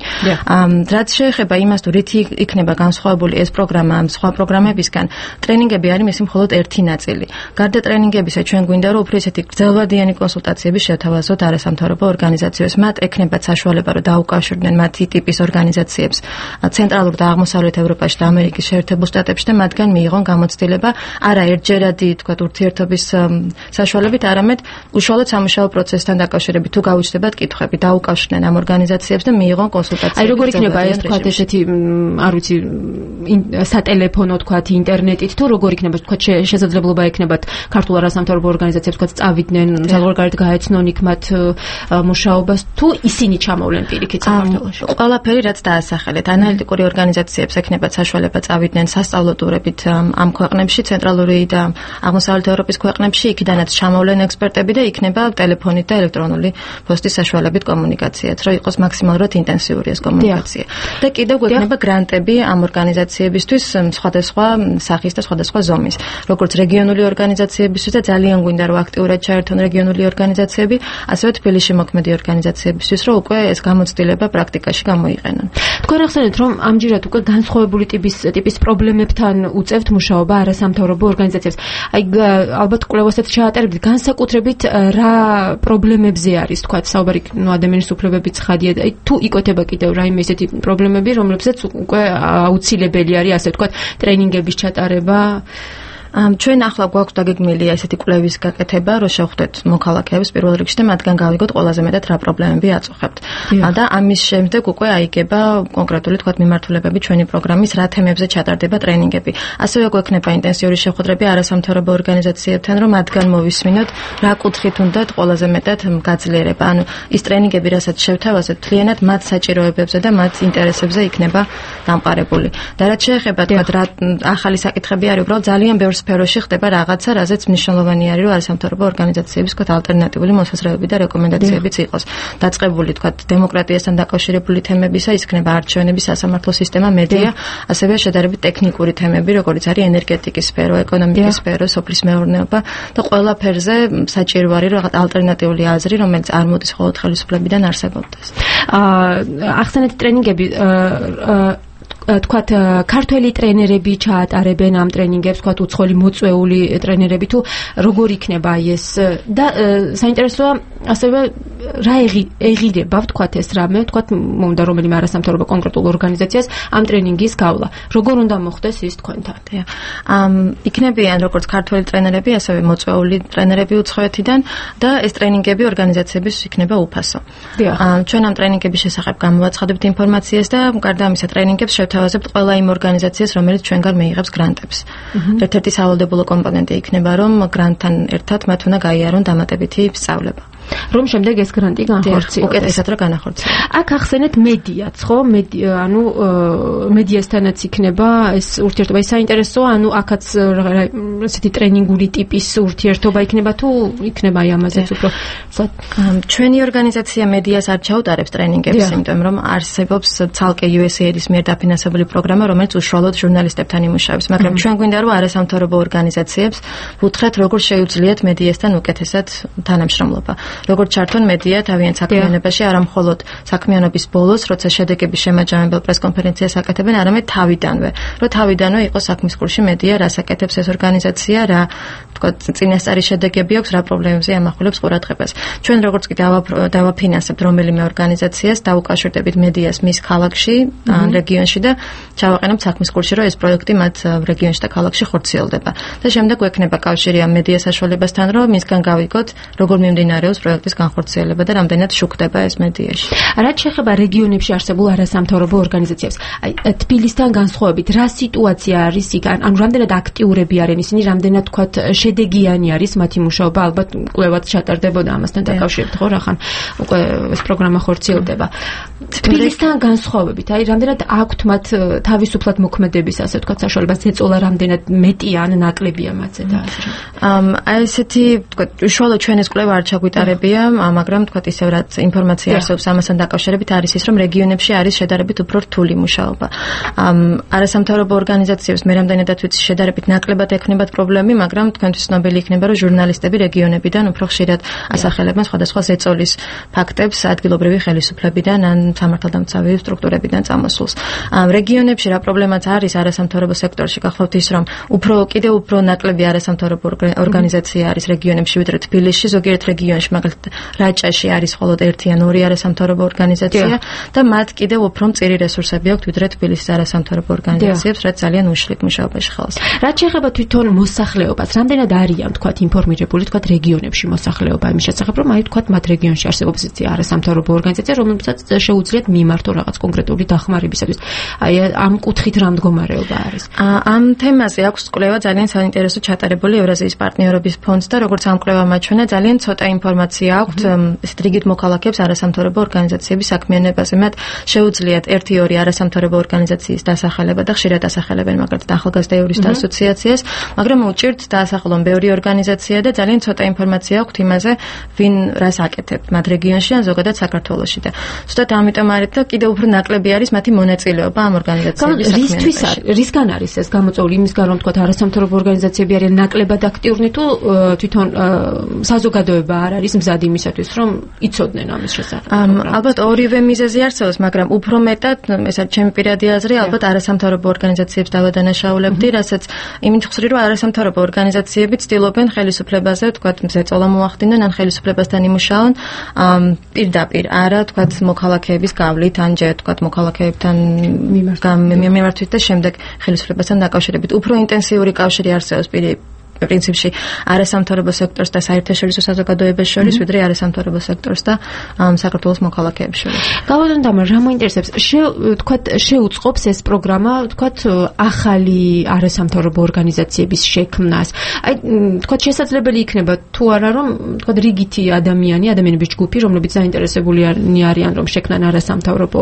რაც შეეხება იმას, თუ რითი იქნება განსხვავებული ეს პროგრამა ამ სხვა პროგრამებისგან, ტრენინგები არის მისი მხოლოდ ერთი ნაწილი. გარდა ტრენინგებისა, ჩვენ გვინდა, რომ უფრო ისეთი გრძელვადიანი კონსულტაციები შეთავაზოთ არასამთავრობო ორგანიზაციებს. მათ ექნებათ საშუალება, რომ დაუკავშირდნენ მათი ტიპის ორგანიზაციებს ცენტრალურ და აღმოსავლეთ ევროპაში და ამერიკის შეერთებულ შტატებში და მათგან მიიღონ გამოცდილება არა ერთჯერადი თქვათ ურთიერთობის საშუალებით, არამედ უშუალოდ სამუშაო პროცესთან დაკავშირებით თუ გაუჩნდებათ კითხვები, დაუკავშირდნენ ამ ორგანიზაციებს და მიიღონ კონსულტაციები. აი როგორ იქნება ეს თქვათ ესეთი არ ვიცი სატელეფონო თქვათ ინტერნეტით თუ როგორ იქნება თქვათ შესაძლებლობა ექნებათ ქართულ არასამთავრობო ორგანიზაციებს თქვათ წავიდნენ, საზღვარგარეთ გაეცნონ იქ მათ მუშაობას თუ ისინი ჩამოვლენ პირიქით საქართველოში. ყველაფერი რაც დაასახელეთ, ანალიტიკური ორგანიზაციებს ექნებათ საშუალება წავიდნენ სასწავლო ტურებით ამ ქვეყნებში, ცენტრალური და აღმოსავლეთ ევროპის ქვეყნებში, იქიდანაც ჩამოვლენ ექსპერტები და იქნება ტელეფონით და ელექტრონული პოსტის საშუალებით კომუნიკაციაც, რომ იყოს მაქსიმალურად ინტენსიური ეს კომუნიკაცია. და კიდევ გვექნება გრანტები ამ ორგანიზაციებისთვის სხვადასხვა სახის და სხვადასხვა ზომის. როგორც რეგიონული ორგანიზაციებისთვის და ძალიან გვინდა რომ აქტიურად ჩაერთონ რეგიონული ორგანიზაციები, ასევე თბილისში მოქმედი ორგანიზაციებისთვის, რომ უკვე ეს გამოცდილება პრაქტიკაში გამოიყენონ. თქვენ ახსენეთ, რომ ამჯერად უკვე განსხვავებული ტიპის ტიპის პრობლემებთან უწევთ მუშაობა არასამთავრობო ორგანიზაციებს. აი ალბათ კვლევასაც ჩაატარებთ, განსაკუთრებით რა პრობლემებზე არის, თქვათ, საუბარი, ნუ ადამიანის უფლებების ხადია და აი თუ იკვეთება კიდევ რაიმე ესეთი პრობლემები, რომლებსაც უკვე აუცილებელი არის, ასე ვთქვათ, ტრენინგების ჩატარება. ჩვენ ახლა გვაქვს დაგეგმილი ესეთი კვლევის გაკეთება, რომ შევხვდეთ მოქალაქეებს პირველ რიგში და მათგან გავიგოთ ყველაზე მეტად რა პრობლემები აწუხებთ. და ამის შემდეგ უკვე აიგება კონკრეტული თქვათ მიმართულებები ჩვენი პროგრამის რა თემებზე ჩატარდება ტრენინგები. ასევე გვექნება ინტენსიური შეხვედრები არასამთავრობო ორგანიზაციებთან, რომ მათგან მოვისმინოთ რა კუთხით უნდათ ყველაზე მეტად გაძლიერება. ანუ ის ტრენინგები, რასაც შევთავაზებთ, მთლიანად მათ საჭიროებებზე და მათ ინტერესებზე იქნება დამყარებული. და რაც შეეხება თქვათ რა ახალი საკითხები არის, უბრალოდ ძალიან ბევრ სფეროში ხდება რაღაცა, რაზეც მნიშვნელოვანი არის, რომ არასამთავრობო ორგანიზაციების თქვათ ალტერნატიული მოსაზრებები და რეკომენდაციებიც იყოს. დაწყებული თქვათ დემოკრატიასთან დაკავშირებული თემებისა, ის იქნება არჩევნების სასამართლო სისტემა, მედია, ასევე შედარებით ტექნიკური თემები, როგორიც არის ენერგეტიკის სფერო, ეკონომიკის სფერო, სოფლის მეურნეობა და ყველაფერზე საჭირო არის რაღაც ალტერნატიული აზრი, რომელიც არ მოდის მხოლოდ ხელისუფლებიდან არსებობდეს. აა ახსენეთ ტრენინგები თქვათ ქართველი ტრენერები ჩაატარებენ ამ ტრენინგებს, თქვათ უცხოელი მოწვეული ტრენერები თუ როგორ იქნება ეს და საინტერესოა ასევე რა ეღირება თქვათ ეს რამე, თქვათ მომდა რომელიმე არასამთავრობო კონკრეტულ ორგანიზაციას ამ ტრენინგის გავლა. როგორ უნდა მოხდეს ის თქვენთან? ამ იქნებიან როგორც ქართველი ტრენერები, ასევე მოწვეული ტრენერები უცხოეთიდან და ეს ტრენინგები ორგანიზაციების იქნება უფასო. ჩვენ ამ ტრენინგების შესახებ გამოვაცხადებთ ინფორმაციას და გარდა ამისა ტრენინგებს შევთავაზებთ ყველა იმ ორგანიზაციას, რომელიც ჩვენგან მიიღებს გრანტებს. ერთ-ერთი სავალდებულო კომპონენტი იქნება, რომ გრანტთან ერთად მათ უნდა გაიარონ დამატებითი სწავლება. რომ შემდეგ ეს გრანტი განხორციელდეს. უკეთესად რა განახორციელოს. აქ ახსენეთ მედიაც, ხო? ანუ მედიასთანაც იქნება ეს ურთიერთობა. ის საინტერესოა, ანუ აქაც ესეთი ტრენინგული ტიპის ურთიერთობა იქნება თუ იქნება აი ამაზეც უფრო ჩვენი ორგანიზაცია მედიას არ ჩაუტარებს ტრენინგებს, იმიტომ რომ არსებობს ცალკე იუ ეს ეი აიდის მიერ დაფინანსებული პროგრამა, რომელიც უშუალოდ ჟურნალისტებთან იმუშავებს, მაგრამ ჩვენ გვინდა რომ არასამთავრობო ორგანიზაციებს ვუთხრათ, როგორ შეუძლიათ მედიასთან უკეთესად თანამშრომლობა. როგორც ჩართონ მედია თავიანთ საქმიანობაში, არა მხოლოდ საქმიანობის ბოლოს, როცა შედეგების შემაჯამებელ პრესკონფერენციას აკეთებენ, არამედ თავიდანვე. რომ თავიდანვე იყოს საქმის კურსში მედია, რას აკეთებს ეს ორგანიზაცია, რა თქვა წინასწარი შედეგები აქვს, რა პრობლემებზე ამახვილებს ყურადღებას. ჩვენ როგორც კი დავაფინანსებთ რომელიმე ორგანიზაციას, დაუკავშირდებით მედიას მის ქალაქში, ან რეგიონში და ჩავაყენებთ საქმის კურსში, რომ ეს პროექტი მათ რეგიონში და ქალაქში ხორციელდება. და შემდეგ გვექნება კავშირი ამ მედია საშუალებასთან, რომ მისგან გავიგოთ, როგორ მიმდინარეობს პროექტის განხორციელება და რამდენად შუქდება ეს მედიაში. რაც შეეხება რეგიონებში არსებულ არასამთავრობო ორგანიზაციებს, აი თბილისთან განსხვავებით, რა სიტუაცია არის იქ? ანუ რამდენად აქტიურები არიან ისინი, რამდენად თქვათ შედეგიანი არის მათი მუშაობა, ალბათ კვლევაც ჩატარდებოდა ამასთან დაკავშირებით, ხო, რახან უკვე ეს პროგრამა ხორციელდება. თბილისთან განსხვავებით, აი რამდენად აქვთ მათ თავისუფლად მოქმედების, ასე თქვათ, საშუალებას ზეწოლა რამდენად მეტია ან ნაკლებია მათზე და ასე. აი ესეთი, თქვათ, უშუალოდ ჩვენ ეს კვლევა არ ჩაგვიტარებია, მაგრამ თქვათ ისევ რაც ინფორმაცია არსებობს ამასთან დაკავშირებით არის ის, რომ რეგიონებში არის შედარებით უფრო რთული მუშაობა. არასამთავრობო ორგანიზაციებს მე რამდენადაც ვიცი შედარებით ნაკლებად ექნებათ პრობლემები, მაგრამ თქვენთვის ცნობილი იქნება, რომ ჟურნალისტები რეგიონებიდან უფრო ხშირად ასახელებენ სხვადასხვა ზეწოლის ფაქტებს ადგილობრივი ხელისუფლებიდან ან სამართალდამცავი სტრუქტურებიდან წამოსულს. რეგიონებში რა პრობლემაც არის არასამთავრობო სექტორში, გახლავთ ის, რომ უფრო კიდევ უფრო ნაკლები არასამთავრობო ორგანიზაცია არის რეგიონებში, ვიდრე თბილისში, ზოგიერთ რეგიონში, მაგალითად რაჭაში არის მხოლოდ ერთი ან ორი არასამთავრობო ორგანიზაცია და მათ კიდევ უფრო მწირი რესურსები აქვთ, ვიდრე თბილისის არასამთავრობო ორგანიზაციებს, რაც ძალიან უშლით მუშაობაში ხელს. რაც შეეხება თვითონ მოსახლეობას, რამდენად არიან თქვათ ინფორმირებული თქვათ რეგიონებში მოსახლეობა იმის შესახებ, რომ აი თქვათ მათ რეგიონში არსებობს ეს არასამთავრობო ორგანიზაცია, რომელსაც შეუძლიათ მიმართო რაღაც კონკრეტული დახმარებისათვის. აი ამ კუთხით რა მდგომარეობა არის? ამ თემაზე აქვს კვლევა ძალიან საინტერესო ჩატარებული ევრაზიის პარტნიორობის ფონდს და როგორც ამ კვლევამ აჩვენა, ძალიან ცოტა ინფორმაცია აქვთ ესეთ რიგით მოქალაქეებს არასამთავრობო ორგანიზაციების საქმიანობაზე. მათ შეუძლიათ ერთი-ორი არასამთავრობო ორგანიზაციის დასახელება და ხშირად ასახელებენ მაგალითად ახალგაზრდა იურისტთა ასოციაციას, მაგრამ უჭირთ დაასახელონ ბევრი ორგანიზაცია და ძალიან ცოტა ინფორმაცია აქვთ იმაზე, ვინ რას აკეთებს მათ რეგიონში ან ზოგადად საქართველოში და ზუსტად ამიტომ არის და კიდევ უფრო ნაკლები არის მათი მონაწილეობა ამ ორგანიზაციების საქმიანობაში. რისგან არის ეს გამოწვეული? იმისგან რომ თქვათ არასამთავრობო ორგანიზაციები არიან ნაკლებად აქტიურნი თუ თვითონ საზოგადოება არ არის მზად იმისათვის, რომ იცოდნენ ამის შესახებ? ალბათ ორივე მიზეზი არსებობს, მაგრამ უფრო მეტად, ეს არის ჩემი პირადი აზრი, ალბათ არასამთავრობო ორგანიზაციებს დავადანაშაულებდი, რასაც იმით ხსრი, რომ არასამთავრობო ორგანიზაციები ცდილობენ ხელისუფლებაზე, თქვათ, ზეწოლა მოახდინონ ან ხელისუფლებასთან იმუშაონ, პირდაპირ, არა, თქვათ, მოქალაქეების გავლით, ან ჯერ, თქვათ, მოქალაქეებთან მიმართვით და შემდეგ ხელისუფლებასთან დაკავშირებით. უფრო ინტენსიური კავშირი არსებობს პირი პრინციპში არასამთავრობო სექტორს და საერთაშორისო საზოგადოებას შორის, ვიდრე არასამთავრობო სექტორს და საქართველოს მოქალაქეებს შორის. გავლენდამ რა მოინტერესებს? თქვათ, შეუწყობს ეს პროგრამა, თქვათ, ახალი არასამთავრობო ორგანიზაციების შექმნას. აი, თქვათ, შესაძლებელი იქნება თუ არა, რომ თქვათ, რიგითი ადამიანი, ადამიანების ჯგუფი, რომლებიც заინტერესებულნი არიან, რომ შექმნან არასამთავრობო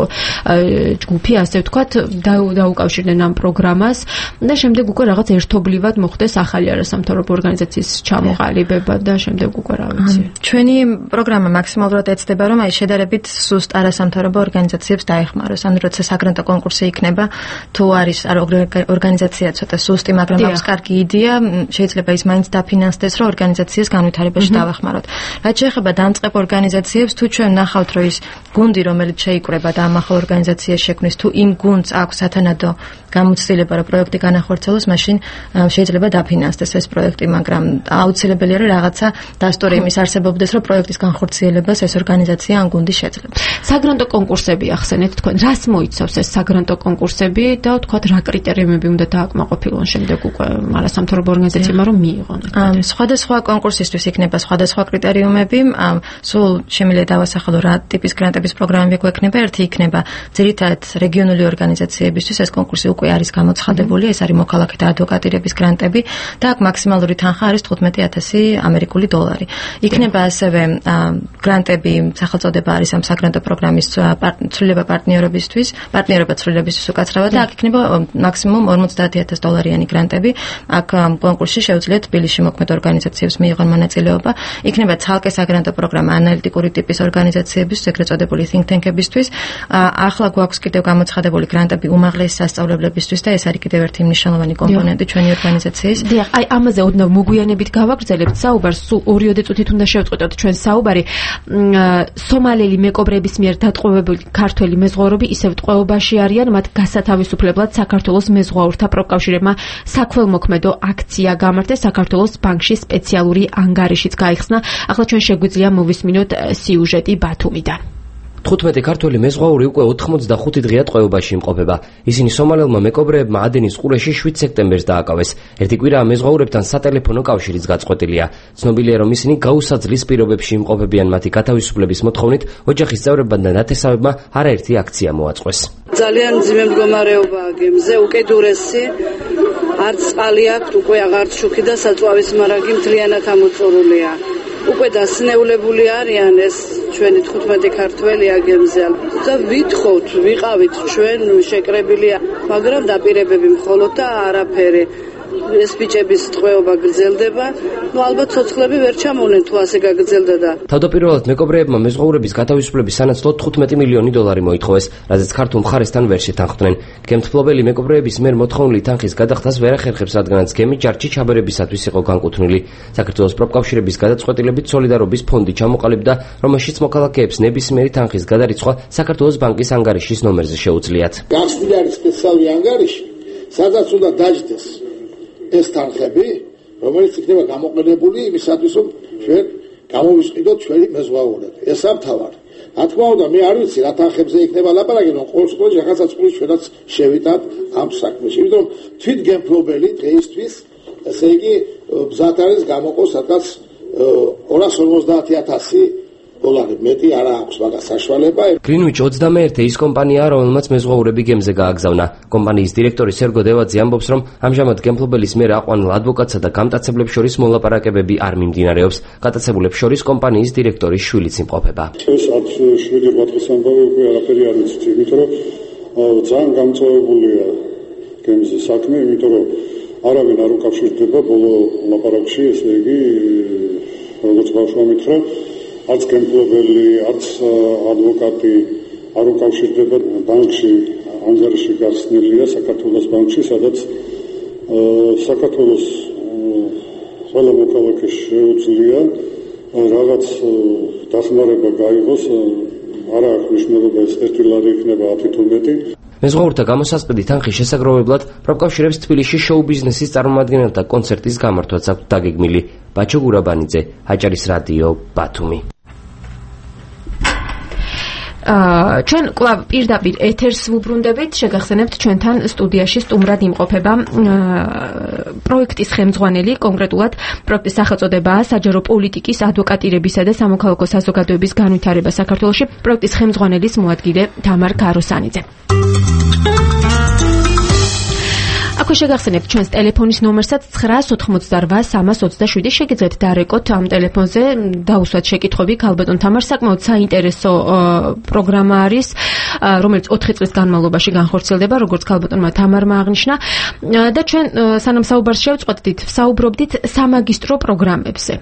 ჯგუფი, ასე ვთქვათ, დაუკავშირდნენ ამ პროგრამას და შემდეგ უკვე რაღაც ერთობლივად მოხდეს ახალი არასამთავრობო არასამთავრობო ორგანიზაციის ჩამოყალიბება და შემდეგ უკვე რა ვიცი. ჩვენი პროგრამა მაქსიმალურად ეცდება, რომ აი შედარებით სუსტ არასამთავრობო ორგანიზაციებს დაეხმაროს. ანუ როცა საგრანტო კონკურსი იქნება, თუ არის ორგანიზაცია ცოტა სუსტი, მაგრამ აქვს კარგი იდეა, შეიძლება ის მაინც დაფინანსდეს, რომ ორგანიზაციის განვითარებაში დავეხმაროთ. რაც შეეხება დამწყებ ორგანიზაციებს, თუ ჩვენ ნახავთ, რომ ის გუნდი, რომელიც შეიკრება და ამ ახალ ორგანიზაციის შექმნის, თუ იმ გუნდს აქვს სათანადო გამოცდილება, რომ პროექტი განახორციელოს, მაშინ შეიძლება დაფინანსდეს ეს პროექტი, მაგრამ აუცილებელია, რომ რაღაცა დასტური იმის არსებობდეს, რომ პროექტის განხორციელებას ეს ორგანიზაცია ან გუნდი შეძლებს. საგრანტო კონკურსები ახსენეთ თქვენ, რას მოიცავს ეს საგრანტო კონკურსები და თქვათ რა კრიტერიუმები უნდა დააკმაყოფილონ შემდეგ უკვე არასამთავრობო ორგანიზაციებმა რომ მიიღონ? სხვადასხვა კონკურსისთვის იქნება სხვადასხვა კრიტერიუმები, სულ შემიძლია დავასახელო რა ტიპის გრანტების პროგრამები გვექნება. ერთი იქნება ძირითადად რეგიონული ორგანიზაციებისთვის, ეს კონკურსი უკვე არის გამოცხადებული, ეს არის მოქალაქეთა ადვოკატირების გრანტები და აქ მაქსიმალური თანხა არის თხუთმეტი ათასი ამერიკული დოლარი. იქნება ასევე გრანტები, სახელწოდება არის ამ საგრანტო პროგრამის ცვლილება პარტნიორობისთვის, პარტნიორობა ცვლილებისთვის უკაცრავად და აქ იქნება მაქსიმუმ ორმოცდაათი ათასი დოლარიანი გრანტები. აქ კონკურსში შეუძლიათ თბილისში მოქმედ ორგანიზაციებს მიიღონ მონაწილეობა. იქნება ცალკე საგრანტო პროგრამა ანალიტიკური ტიპის ორგანიზაციებისთვის, ეგრეთ წოდებული think tank-ებისთვის. ახლა გვაქვს კიდევ გამოცხადებული გრანტები უმაღლესი სასწავლებლებისთვის და ეს არის კიდევ ერთი მნიშვნელოვანი კომპონენტი ჩვენი ორგანიზაციის. დიახ, აი ამაზე ოდნავ მოგვიანებით გავაგრძელებთ საუბარს, სულ ორიოდე წუთით უნდა შევწყვეტოთ ჩვენ საუბარი. სომალელი მეკობრეების მიერ დატყვევებული ქართველი მეზღვაურები ისევ ტყვეობაში არიან, მათ გასათავისუფლებლად საქართველოს მეზღვაურთა პროფკავშირებმა საქველმოქმედო აქცია გამართეს, საქართველოს ბანკში სპეციალური ანგარიშიც გაიხსნა. ახლა ჩვენ შეგვიძლია მოვისმინოთ სიუჟეტი ბათუმიდან. თხუთმეტი ქართველი მეზღვაური უკვე ოთხმოცდახუთი დღეა ტყვეობაში იმყოფება. ისინი სომალელმა მეკობრეებმა ადენის ყურეში შვიდ სექტემბერს დააკავეს. ერთი კვირაა მეზღვაურებთან სატელეფონო კავშირიც გაწყვეტილია. ცნობილია, რომ ისინი გაუსაძლის პირობებში იმყოფებიან, მათი გათავისუფლების მოთხოვნით ოჯახის წევრებმა და ნათესავებმა არაერთი აქცია მოაწყვეს. ძალიან მძიმე მდგომარეობაა გემზე, უკიდურესი, არც წყალი აქვს, უკვე აღარც შუქი და საწვავის მარაგი მთლიანად ამოწურულია. უკვე დასნეულებული არიან ეს ჩვენი თხუთმეტი ქართველი აგემზე და ვითხოვთ, ვიყავით ჩვენ შეკრებილია, მაგრამ დაპირებები მხოლოდ და არაფერი. ეს ბიჭების ტყვეობა გრძელდება. ნუ ალბათ ცოცხლები ვერ ჩამოვლენ თუ ასე გაგრძელდა და თავდაპირველად მეკობრეებმა მეზღვაურების გათავისუფლების სანაცვლოდ თხუთმეტი მილიონი დოლარი მოითხოვეს, რაზეც ქართულ მხარესთან ვერ შეთანხმდნენ. გემთმფლობელი მეკობრეების მიერ მოთხოვნილი თანხის გადახდას ვერ ახერხებს, რადგანაც გემი ჯარჯი ჩაბერებისათვის იყო განკუთვნილი. საქართველოს პროფკავშირების გადაწყვეტილებით სოლიდარობის ფონდი ჩამოყალიბდა, რომელშიც მოქალაქეებს ნებისმიერი თანხის გადარიცხვა საქართველოს ბანკის ანგარიშის ნომერზე შეუძლიათ. გახსნილი არის სპეციალური ანგარიში, სადაც უნდა დაჯდეს ეს თანხები, რომელიც იქნება გამოყენებული იმისათვის, რომ ჩვენ გამოვისყიდოთ ჩვენი მეზღვაურები. ეს ამთავარი. რა თქმა უნდა, მე არ ვიცი რა თანხებზე იქნება ლაპარაკი, რომ ყოველ შემთხვევაში რაღაცა წყური ჩვენაც შევიტანთ ამ საქმეში. იმიტომ რომ თვითგემთმლობელი დღეისთვის, ესე იგი, მზად არის გამოყოს სადღაც ორას ორმოცდაათი ათასი დოლარი მეტი არა აქვს მაგას საშუალება. Greenwich ოცდამეერთე ის კომპანიაა, რომელმაც მეზღვაურები გემზე გააგზავნა. კომპანიის დირექტორი სერგო დევაძე ამბობს, რომ ამჟამად გემთმლობელის მიერ აყვანილ ადვოკატსა და გამტაცებლებს შორის მოლაპარაკებები არ მიმდინარეობს. გატაცებულებს შორის კომპანიის დირექტორის შვილიც იმყოფება. ეს არც შვილი ბატონის ამბავი უკვე არაფერი არ ვიცით, იმიტომ რომ ძალიან გამწვავებულია გემზე საქმე, იმიტომ რომ არავინ არ უკავშირდება ბოლო ლაპარაკში, ესე იგი როგორც ბავშვმა მითხრა, არც გემთმლობელი, არც ადვოკატი არ უკავშირდება ბანკში, ანგარიში გახსნილია საქართველოს ბანკში, სადაც საქართველოს ყველა მოქალაქეს შეუძლია რაღაც დახმარება გაიღოს, არა აქვს მნიშვნელობა ეს ერთი ლარი იქნება ათი თუ მეტი. მეზღვაურთა გამოსასყიდი თანხის შესაგროვებლად პროფკავშირებს თბილისში შოუ ბიზნესის წარმომადგენელთა კონცერტის გამართვაც აქვს დაგეგმილი. ბაჩო გურაბანიძე, აჭარის რადიო, ბათუმი. ჩვენ კვლავ პირდაპირ ეთერს ვუბრუნდებით, შეგახსენებთ ჩვენთან სტუდიაში სტუმრად იმყოფება პროექტის ხელმძღვანელი, კონკრეტულად პროექტის სახელწოდებაა საჯარო პოლიტიკის, ადვოკატირებისა და სამოქალაქო საზოგადოების განვითარება საქართველოში. პროექტის ხელმძღვანელის მოადგილე თამარ გაროსანიძე. აქვე შეგახსენებთ ჩვენს ტელეფონის ნომერსაც ცხრაას ოთხმოცდარვას სამას ოცდაშვიდი. შეგიძლიათ დარეკოთ ამ ტელეფონზე, დაუსვათ შეკითხვები ქალბატონ თამარს. საკმაოდ საინტერესო პროგრამა არის, რომელიც ოთხი წლის განმავლობაში განხორციელდება, როგორც ქალბატონმა თამარმა აღნიშნა. და ჩვენ სანამ საუბარს შევწყვეტდით, საუბრობდით სამაგისტრო პროგრამებზე.